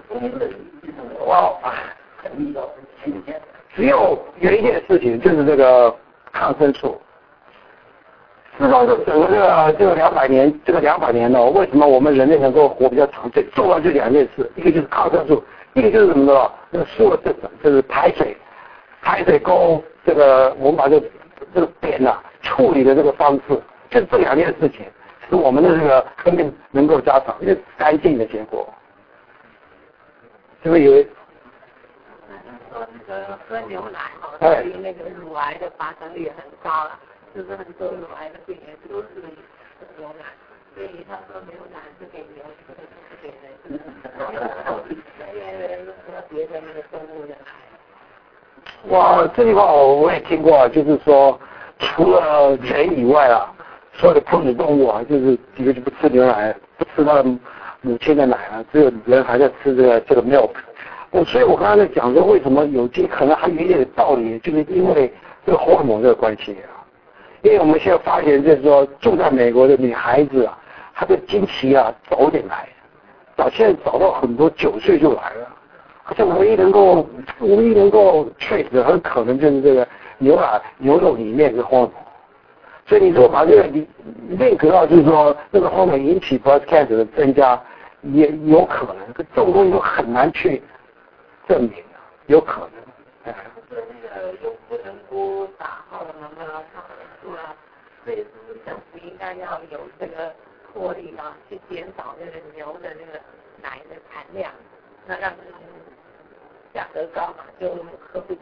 只有一件事情，就是这个抗生素。事实上，这整个这个200年呢，为什么我们人类能够活比较长？最重要就2件事，一个就是抗生素，一个就是什么呢？那个sewer system，就是排水沟，这个我们把这个便处理的这个方式，就这2件事情，使我们的这个生命能够加长，一个干净的结果。是不是以为？ 说那个喝牛奶对于那个乳癌的发生率很高了。就是很多乳癌的病人都是喝牛奶，所以他说牛奶是给牛吃的，不是给人吃的，因为喝别的那个动物的奶。 哇，这句话我也听过，就是说除了人以外所有的哺乳动物就是几个就不吃牛奶，不吃它的母亲的奶只有人还在吃这个 milk。所以我刚才在讲说，为什么有机可能还有一点道理，就是因为这个荷尔蒙这个关系因为我们现在发现，就是说住在美国的女孩子她的经期早点来，现在早到很多9岁就来了。好像唯一能够 trace 的很可能就是这个牛肉里面的荷尔蒙。所以你如果把这个link到，就是说这个荷尔蒙引起 breast cancer 的增加，也有可能，这种东西都很难去证明，有可能。 就是那个用不能菇打荷尔蒙抗生素所以政府应该要有这个魄力去减少那个牛的那个奶的产量，那让价格高嘛，就喝不起。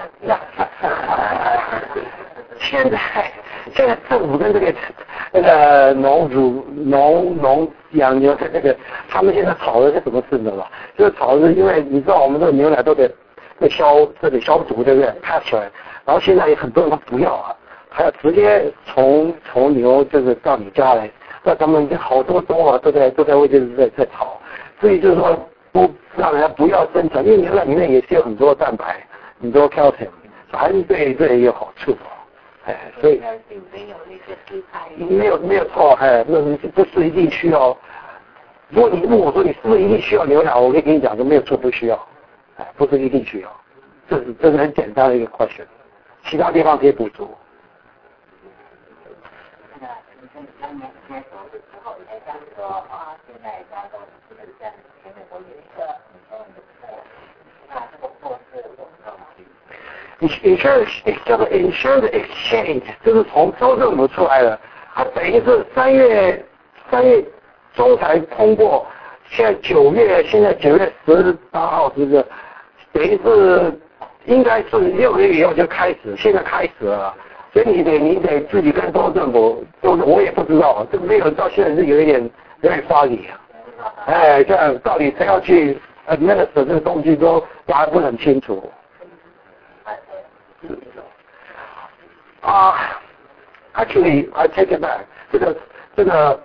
现在政府跟那个农养牛的他们现在吵的是什么事呢？就是吵的是因为你知道我们这个牛奶都得消毒，对不对？pasture，然后现在有很多人都不要还有直接从牛就是到你家来，那他们好多啊都在为这个在吵，所以就是说不让人家不要生产，因为牛奶里面也是有很多蛋白，很多 calcium， 还是对也有好处。所以没有那个食材， 没有错，那不是一定需要。如果你问我说你是不是一定需要牛奶，我可以跟你讲说没有错，不需要，不是一定需要，这是很简单的一个 question， 其他地方可以补足。insurance 叫做 insurance exchange， 就是从州政府出来的，它等于是3月中才通过，现在9月18号这个，等于是应该是6个月以后就开始，现在开始了，所以你得自己跟州政府，我也不知道，这个没有到现在是有点foggy，这样到底谁要去administer这个东西都还不很清楚。Actually, I take it back. 这个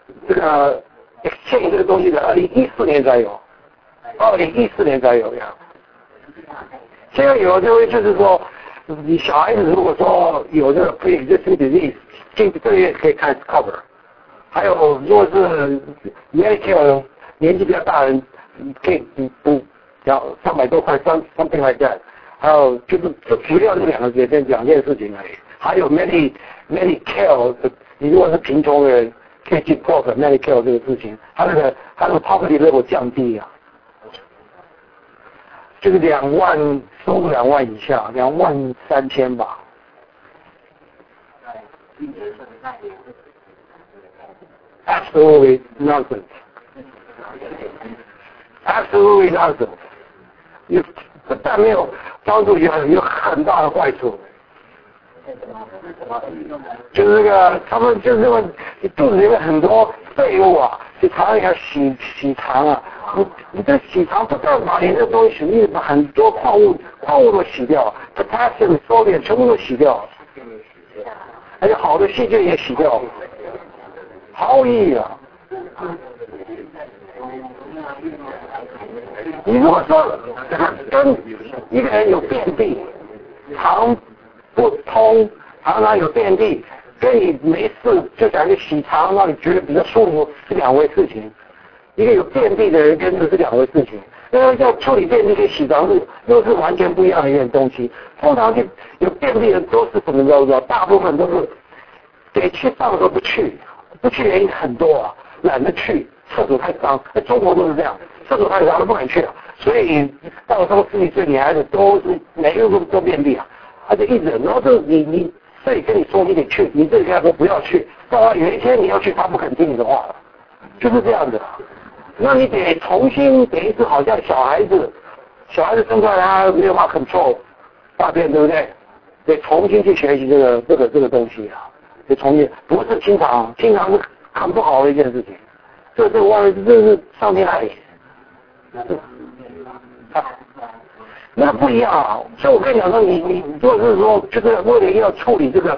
exchange 这个东西的2014年才有，2014年才有呀。现在有就是说，你小孩子如果说有这个 pre-existing disease， 这个月可以开始 cover。还有如果是 Medicare 年纪比较大的人，可以补300多块，something like that。还有就是主要这两件事情而已。还有 Medicare， 你如果是贫穷的人，可以去 cover Medicare 这个事情，它那个 poverty level 降低啊，就是2万收入2万以下，23000吧。Absolutely nonsense. Absolutely nonsense. 不但没有帮助，有很大的坏处。就是他们就是这个肚子里面很多废物啊，你常常要洗肠啊。你这洗肠不但把你这东西你把很多矿物都洗掉，potassium、sodium 全部都洗掉，而且好的细菌也洗掉，毫无意义啊。你如果说跟一个人有便秘，肠不通，常常有便秘，跟你没事就想去洗肠，让你觉得比较舒服是2回事情。一个有便秘的人跟这是2回事情。那要处理便秘跟洗肠又是完全不一样的一件东西。通常有便秘的都是怎么着？大部分都是得去上的时候不去原因很多啊，懒得去，厕所太脏，在中国都是这样，厕所太脏都不敢去啊。所以到了40岁女孩子都是每个人都便秘啊，而且一忍，然后就你所以跟你说你得去，你这里跟他说不要去，到了有一天你要去，他不肯听你的话了，就是这样的。那你得重新等于是好像小孩子生出来他没有办法 control 大便，对不对？得重新去学习这个东西啊，得重新，不是清肠是很不好的一件事情，这是上天爱你。那不一样啊！所以我跟你讲说，你如果是说就是为了要处理这个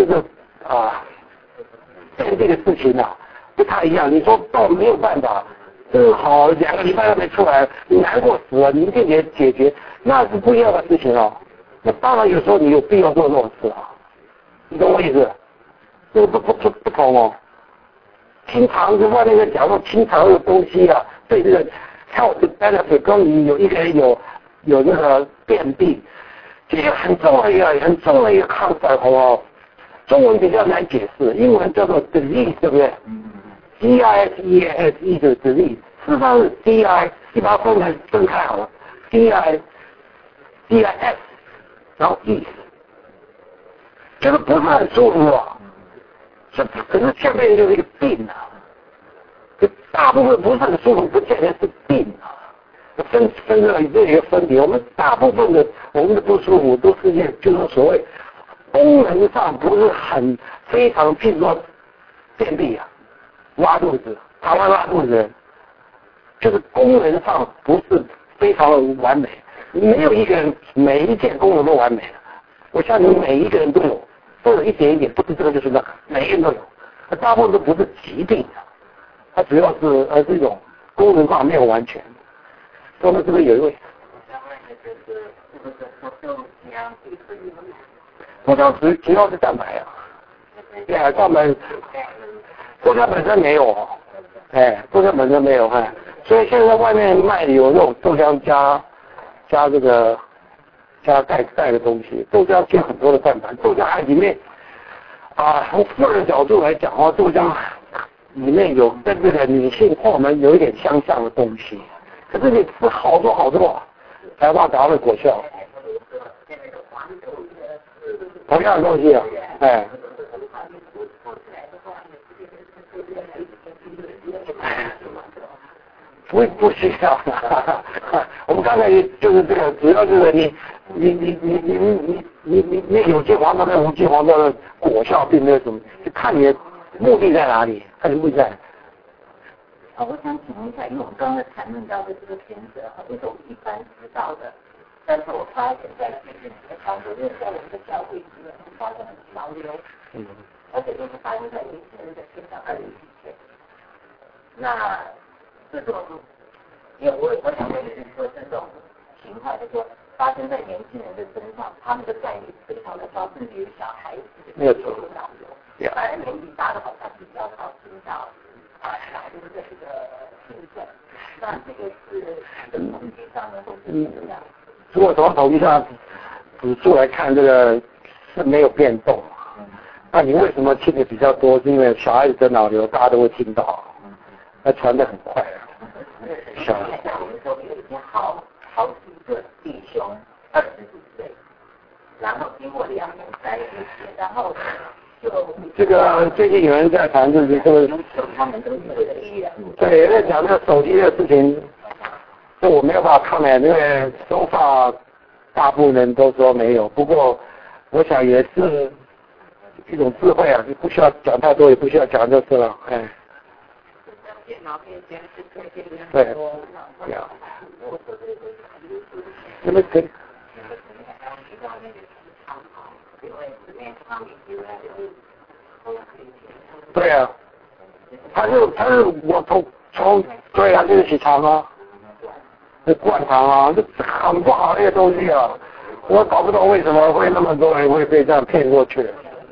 便秘的事情啊，不太一样。你说到没有办法，正好2个礼拜都没出来，你难过死了，你一定得解决，那是不一样的事情哦。那当然有时候你有必要做这种事啊，你懂我意思？这个不同哦。清肠是外面在讲说清肠的东西啊，对这个 health benefit 跟你有一个人有那个便秘，这个很重要的一个 concept 好不好？中文比较难解释，英文叫做 disease， 对不对？DISEASE 的 disease， 事实上是 DI， 你把它分开好了 ，DIS， 然后 E， 这个不是很舒服啊，可是下面就是一个病啊，这大部分不是很舒服，不见得是病啊。分这一个分别，我们大部分的我们的不舒服都是就是所谓功能上不是很非常，譬如说便秘啊、拉肚子，台湾拉肚子人，就是功能上不是非常的完美，没有一个人每一件功能都完美的，我相信每一个人都有都有一点一点，不是这个就是那个，每个人都有。大部分都不是疾病的，它主要是这种功能上没有完全。我们这边有一位，豆浆主要是蛋白啊，对啊，蛋白，豆浆本身没有，豆浆本身没有，所以现在外面卖的有那种豆浆加这个加钙的东西，豆浆加很多的蛋白，豆浆里面从妇人角度来讲豆浆里面有跟这个女性荷尔蒙有一点相像的东西，可是你吃好多才把它达到果效。同样的东西不需要。我们刚才就是这个，主要就是你有机黄豆跟无机黄豆的果效并没有什么，就看你的目的在哪里，看你目的在。 我想请问一下，因为我们刚才谈论到的这个偏色，这是我们一般知道的，但是我发现在最近几个当中，因为在我们的教会里面发生很潮流，而且都是发生在年轻人的身上，20几岁。那这种，因为我想问的是说，这种情况就是说发生在年轻人的身上，他们的概率非常的高，甚至于小孩子没有错， 脑瘤，反而年纪大的好像比较少听到脑瘤的这个病症。那这个是统计上呢，都是怎么样？ 如果从统计上指数来看，这个是没有变动。那你为什么听的比较多？是因为小孩子的脑瘤大家都会听到，那传得很快啊。小孩子我们周围有一些好几个弟兄，20几岁，然后经过2年3年，然后就这个最近有人在谈，就是这个他们都是医人。 对，在讲这个手机的事情，这我没有办法看呢，因为收发大部分人都说没有。不过我想也是一种智慧啊，你不需要讲太多，也不需要讲就是了， 电脑可以显示这些人对， 对啊。 那么可以。对啊，他是我从对啊，就是血糖啊，这灌肠啊，这很不好的一个东西啊，我搞不懂为什么会那么多人会被这样骗过去。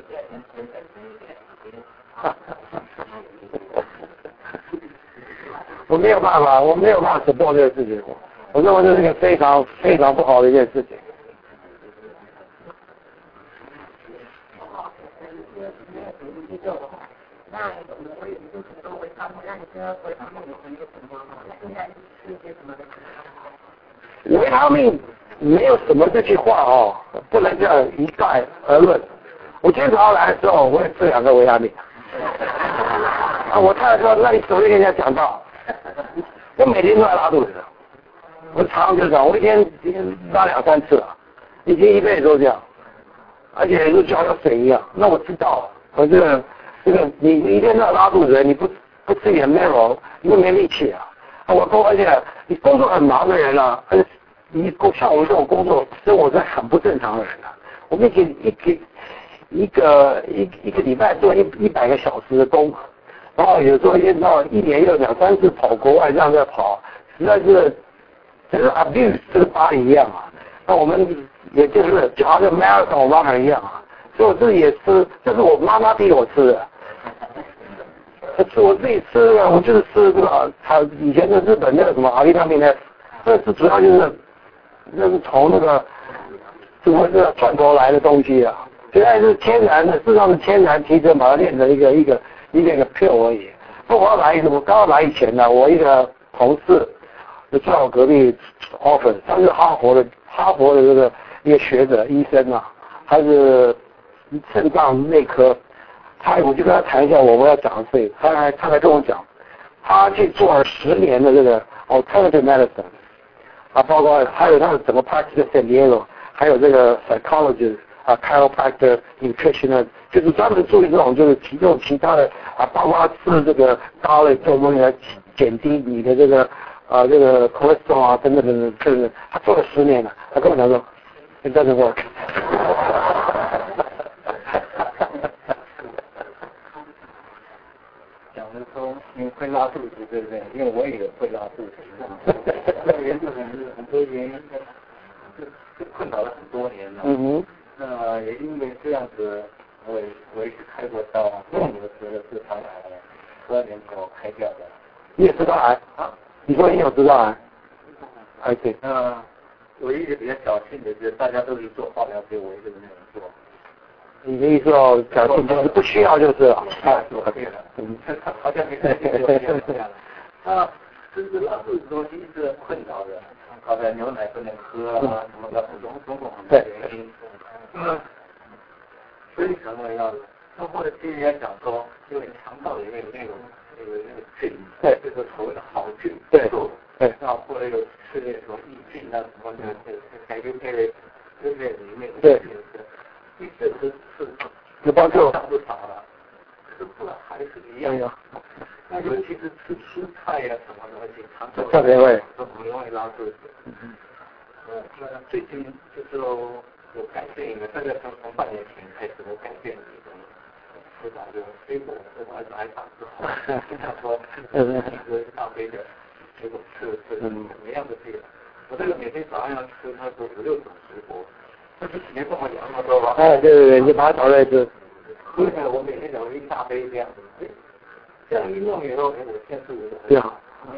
我没有办法 support 这个事情，我认为这是一个非常非常不好的一件事情。维他命没有什么这句话不能这样一概而论。我今天早上来的时候，我也吃2个维他命。我太太说，那你昨天跟人家讲到，我每天都在拉肚子，我常常就这样，我一天拉2、3次了，已经一辈子都这样，而且就像水一样。那我知道，我这个你一天都在拉肚子，你不吃点 marrow， 你就没力气啊。而且你工作很忙的人啊，你像我们这种工作生活是很不正常的人啊，我们一个礼拜做100个小时的工，然后有时候1年有2、3次跑国外，这样在跑，实在是abuse 这个巴黎一样啊。那我们也就好像 marathon runner 一样啊，所以我自己也吃，这是我妈妈逼我吃的。我自己吃的，我就是吃这个，以前的日本那个什么阿利他命呢，这是主要就是从那个转头来的东西啊。现在是天然的，事实上是天然提神，把它练成一个 pill 而已。我刚刚来以前呢，我一个同事就在我隔壁 offer， 他是哈佛的这个一个学者医生啊，他是肾脏内科。我就跟他谈一下我要讲的事情，他才跟我讲，他去做了10年的这个 alternative medicine， 包括还有他的整个 practice San Diego， 还有这个 psychologist chiropractor nutrition， 就是专门注意这种就是其他的包括吃这个高类这种东西来减低你的这个 cholesterol 等等，他做了10年了，他跟我讲说 it doesn't work。 拉肚子，对不对？因为我也会拉肚子，这个原因很多原因，就困扰了很多年了。那也因为这样子，我也是开过刀，有的是肠癌，12年前我开掉的。 你也知道癌啊？你说你有知道癌？还可以。 我一直比较侥幸的就是大家都是做化疗，所以我一直没有做。 你的意思哦，侥幸就是不需要就是了。 我对了，好像没在做了。就是拉肚子东西一直困扰的，搞的牛奶不能喝啊，什么的，种种很多原因。所以什么要，那或者听人家讲说，因为肠道里面有那个菌， 对， 就是所谓的好菌， 对， 然后或者有吃那种益菌啊什么的，改变里面的对， 一直是有帮助， 上不少了，吃不了还是一样。那尤其是吃蔬菜呀什么东西， 特别会， 都很容易拉肚子。那最近就是有改变一个，大概从半年前开始我改变了一种吃法，就是水果，我儿子挨打之后，经常说一个大杯的水果吃怎么样的这个，我这个每天早上要吃他说5-6种水果，这不没跟我讲那么多吧？ 对，你把它炒来吃。 因为我每天有一大杯这样子，这样一弄以后，我现在是对啊。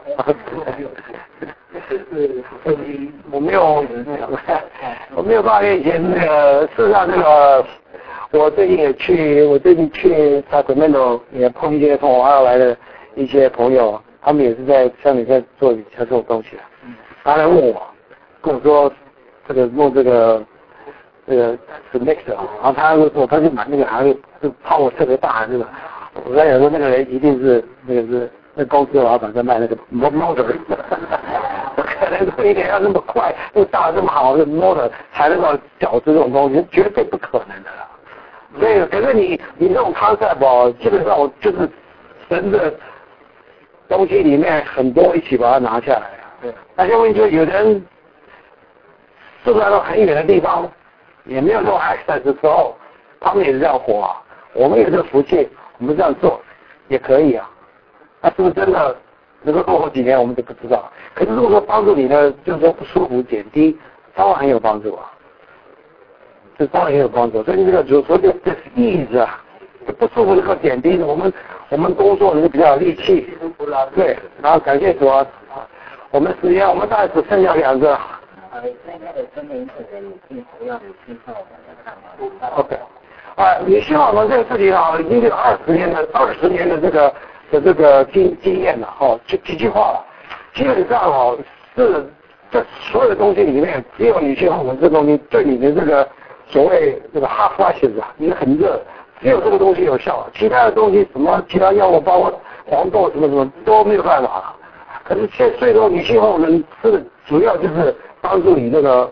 我没有办法跟以前那个，事实上那个，我最近去Sacramento也碰一些从我澳来的一些朋友，他们也是像你在做这种东西。他来问我，跟我说这个弄这个是 mixer， 然后他就买那个还是power特别大的那个，我在想说那个人一定是那公司老板在卖那个 motor， 可能不一定要那么快，又大这么好的 motor 才能够饺子这种东西，绝对不可能的啦。所以，可是你那种 concept 哦，基本上我就是神的东西里面很多一起把它拿下来。对。那现在就有的人住在很远的地方，也没有这种 access 的时候，他们也是这样活啊。我们有这个福气，我们这样做也可以啊。那是不是真的能够过好几年，我们都不知道。可是如果说帮助你呢，就是说不舒服减低，当然很有帮助啊。这当然也有帮助。所以你这个所谓的ease啊，不舒服能够减低，我们工作能够比较有力气。对，然后感谢主啊，我们时间我们大概只剩下2个。 现在的真人是跟你同样的信号的。 OK。你信号这个事情啊，已经有20年的这个经验了哦，就几句话了。基本上哦，是这所有的东西里面，只有女性荷尔蒙这东西对你的这个所谓这个 hot flashes 啊，你很热，只有这个东西有效，其他的东西什么其他药物包括黄豆什么都没有办法。可是所以说女性荷尔蒙吃的主要就是帮助你这个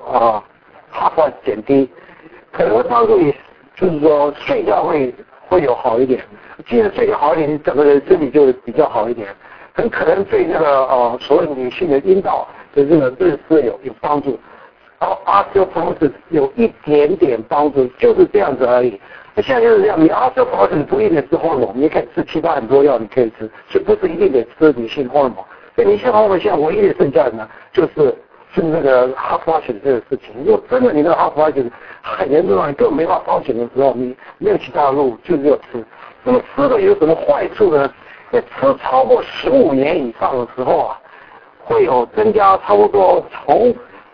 hot flash 减低，可能会帮助你就是说睡觉会有好一点。既然睡觉好一点，你整个人身体就比较好一点，很可能对这个所谓女性的阴道的这个润湿有帮助，然后 osteoporosis 有一点点帮助，就是这样子而已。那现在就是这样，你 osteoporosis 不一定是荷尔蒙，你可以吃其他很多药，你可以吃，所以不是一定得吃女性荷尔蒙。所以女性荷尔蒙现在唯一的剩下的呢，就是那个 hot flashes 这个事情。如果真的你的 hot flashes 很严重，你根本没法保险的时候，你没有其他的路，就只有吃。那么吃的有什么坏处呢？在吃超过15年以上的时候啊，会有增加差不多从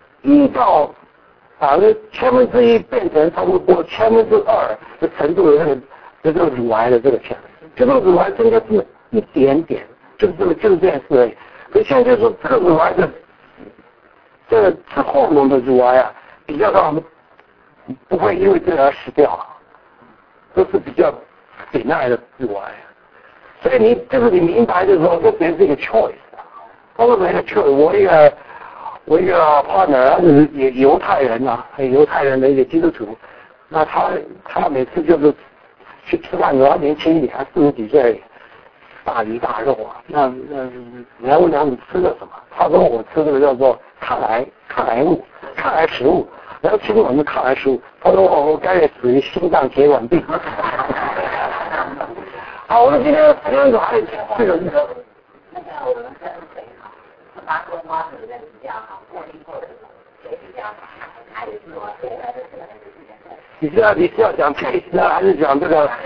1到1/1000变成差不多2%的程度的这个乳癌的这个潜力，就这个乳癌增加这么一点点，就是这件事而已。所以现在就是说这个乳癌的这个吃荷尔蒙的乳癌啊，比较上不会因为这个而死掉啊，都是比较benign的乳癌。所以你明白的时候，这只是一个 choice 啊，包括每个 choice。我一个 partner 是犹太人啊，犹太人的一个基督徒，那他每次就是去吃饭的时候，他年轻一点，他40几岁，大鱼大肉啊。那人家问他你吃的什么？他说我吃这个叫做抗癌食物。然后听我们抗癌食物，他说我该也属于心脏血管病。好，我们今天时间还这个我们跟谁好？八公花的人比较好，过滤过的谁比较好？还是说谁来的这个？ 你是要讲 case 呢，还是讲这个？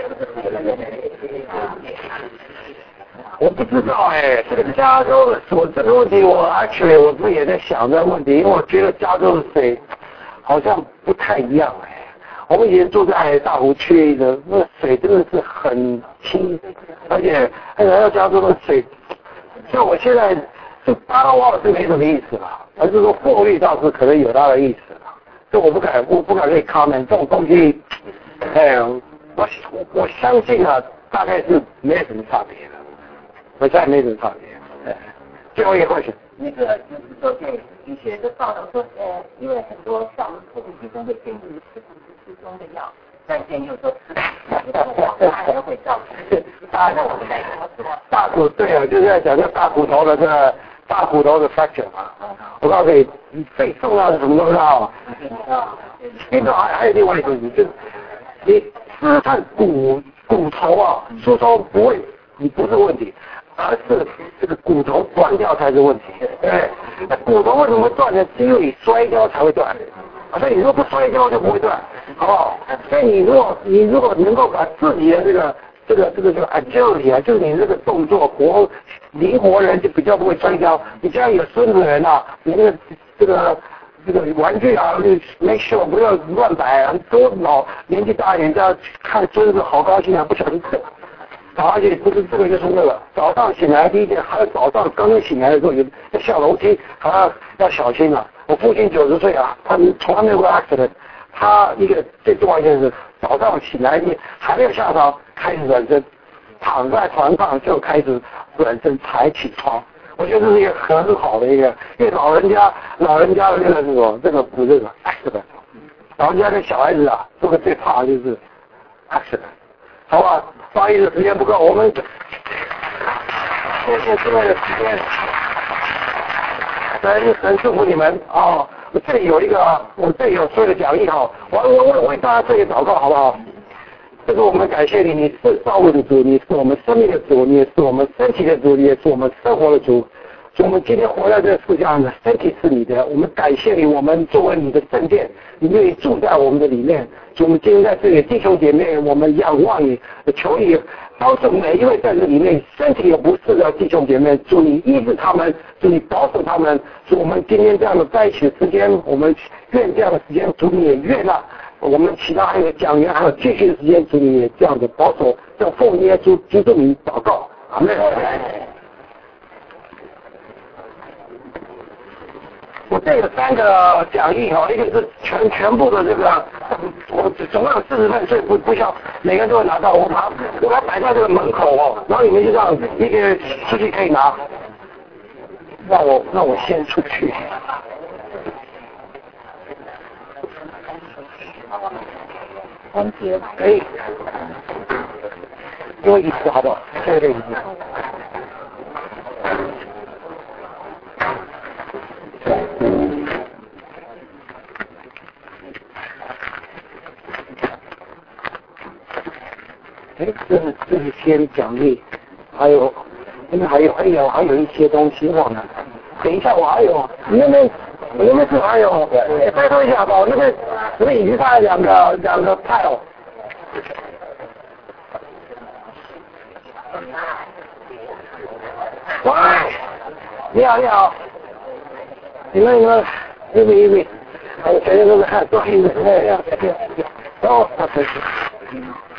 我不知道哎，这个加州的水这个问题，我自己也在想这个问题，因为我觉得加州的水好像不太一样哎。我们以前住在大湖区的，那水真的是很清，而且来到加州的水，像我现在就八卦是没什么意思了，而是说过滤倒是可能有它的意思了。这我不敢给 comment 这种东西，我相信啊，大概是没什么差别的，我现在没什么差别。最后一个question， 那个就是说，在医学的报道说，因为很多像我们妇女医生会建议你吃50%中的药，但建议又说吃还会造成大骨对啊，就是在讲这大骨头的这个大骨头的 fracture 嘛。我告诉你，最重要的什么都知道。运动还有另外一个东西，就是你试看骨头啊，疏松不是问题，而是这个骨头断掉才是问题。对，那骨头为什么会断呢？是因为你摔跤才会断。所以你如果不摔跤就不会断，好不好？所以你如果能够把自己的这个 agility 啊，就是你这个动作灵活人就比较不会摔跤。你家里有孙子人啊，你这个玩具啊，你make sure 不要乱摆啊，多年纪大一点，这样看孙子好高兴啊，不小心而且不是这个就是那个，早上醒来第一件，还有早上刚刚醒来的时候要下楼梯，还要小心啊。我父亲90岁啊，他从来没有过 accident， 他一个最重要一件事，早上醒来你还没有下床，开始软身，躺在床上就开始软身才起床。我觉得这是一个很好的一个，因为老人家的这个 accident， 老人家跟小孩子啊，这个最怕的就是 accident， 好吧？不好意思，时间不够，我们谢谢各位的时间，神祝福你们啊！我这里有所有的讲义哈，我为大家做一个祷告好不好？这个我们感谢你，你是造物的主，你是我们生命的主，你也是我们身体的主，你也是我们生活的主。所以我们今天活在这个世界上的身体是你的，我们感谢你，我们作为你的圣殿，你愿意住在我们的里面。所以我们今天在这里弟兄姐妹，我们仰望你，求你帮助每一位在这里面身体有不适的弟兄姐妹，祝你医治他们，祝你保守他们。所以我们今天这样的在一起的时间，我们愿这样的时间，祝你也悦纳。我们其他还有讲员还有继续的时间，祝你也这样的保守，叫奉耶稣基督名祷告，阿门。我这有3个讲义哈，一个是全部的这个，我总共有40份，所以不需要每个人都会拿到。我把它摆在这个门口哦，然后你们就让一个出去可以拿。让我先出去。可以，给我椅子好不好？这个椅子。这是些奖励，还有一些东西忘了。等一下我还有，我那边是还有，拜托一下吧，那个椅子上两个派哦。喂，你好，你们一位，我全都是看，多一位，然后他才是。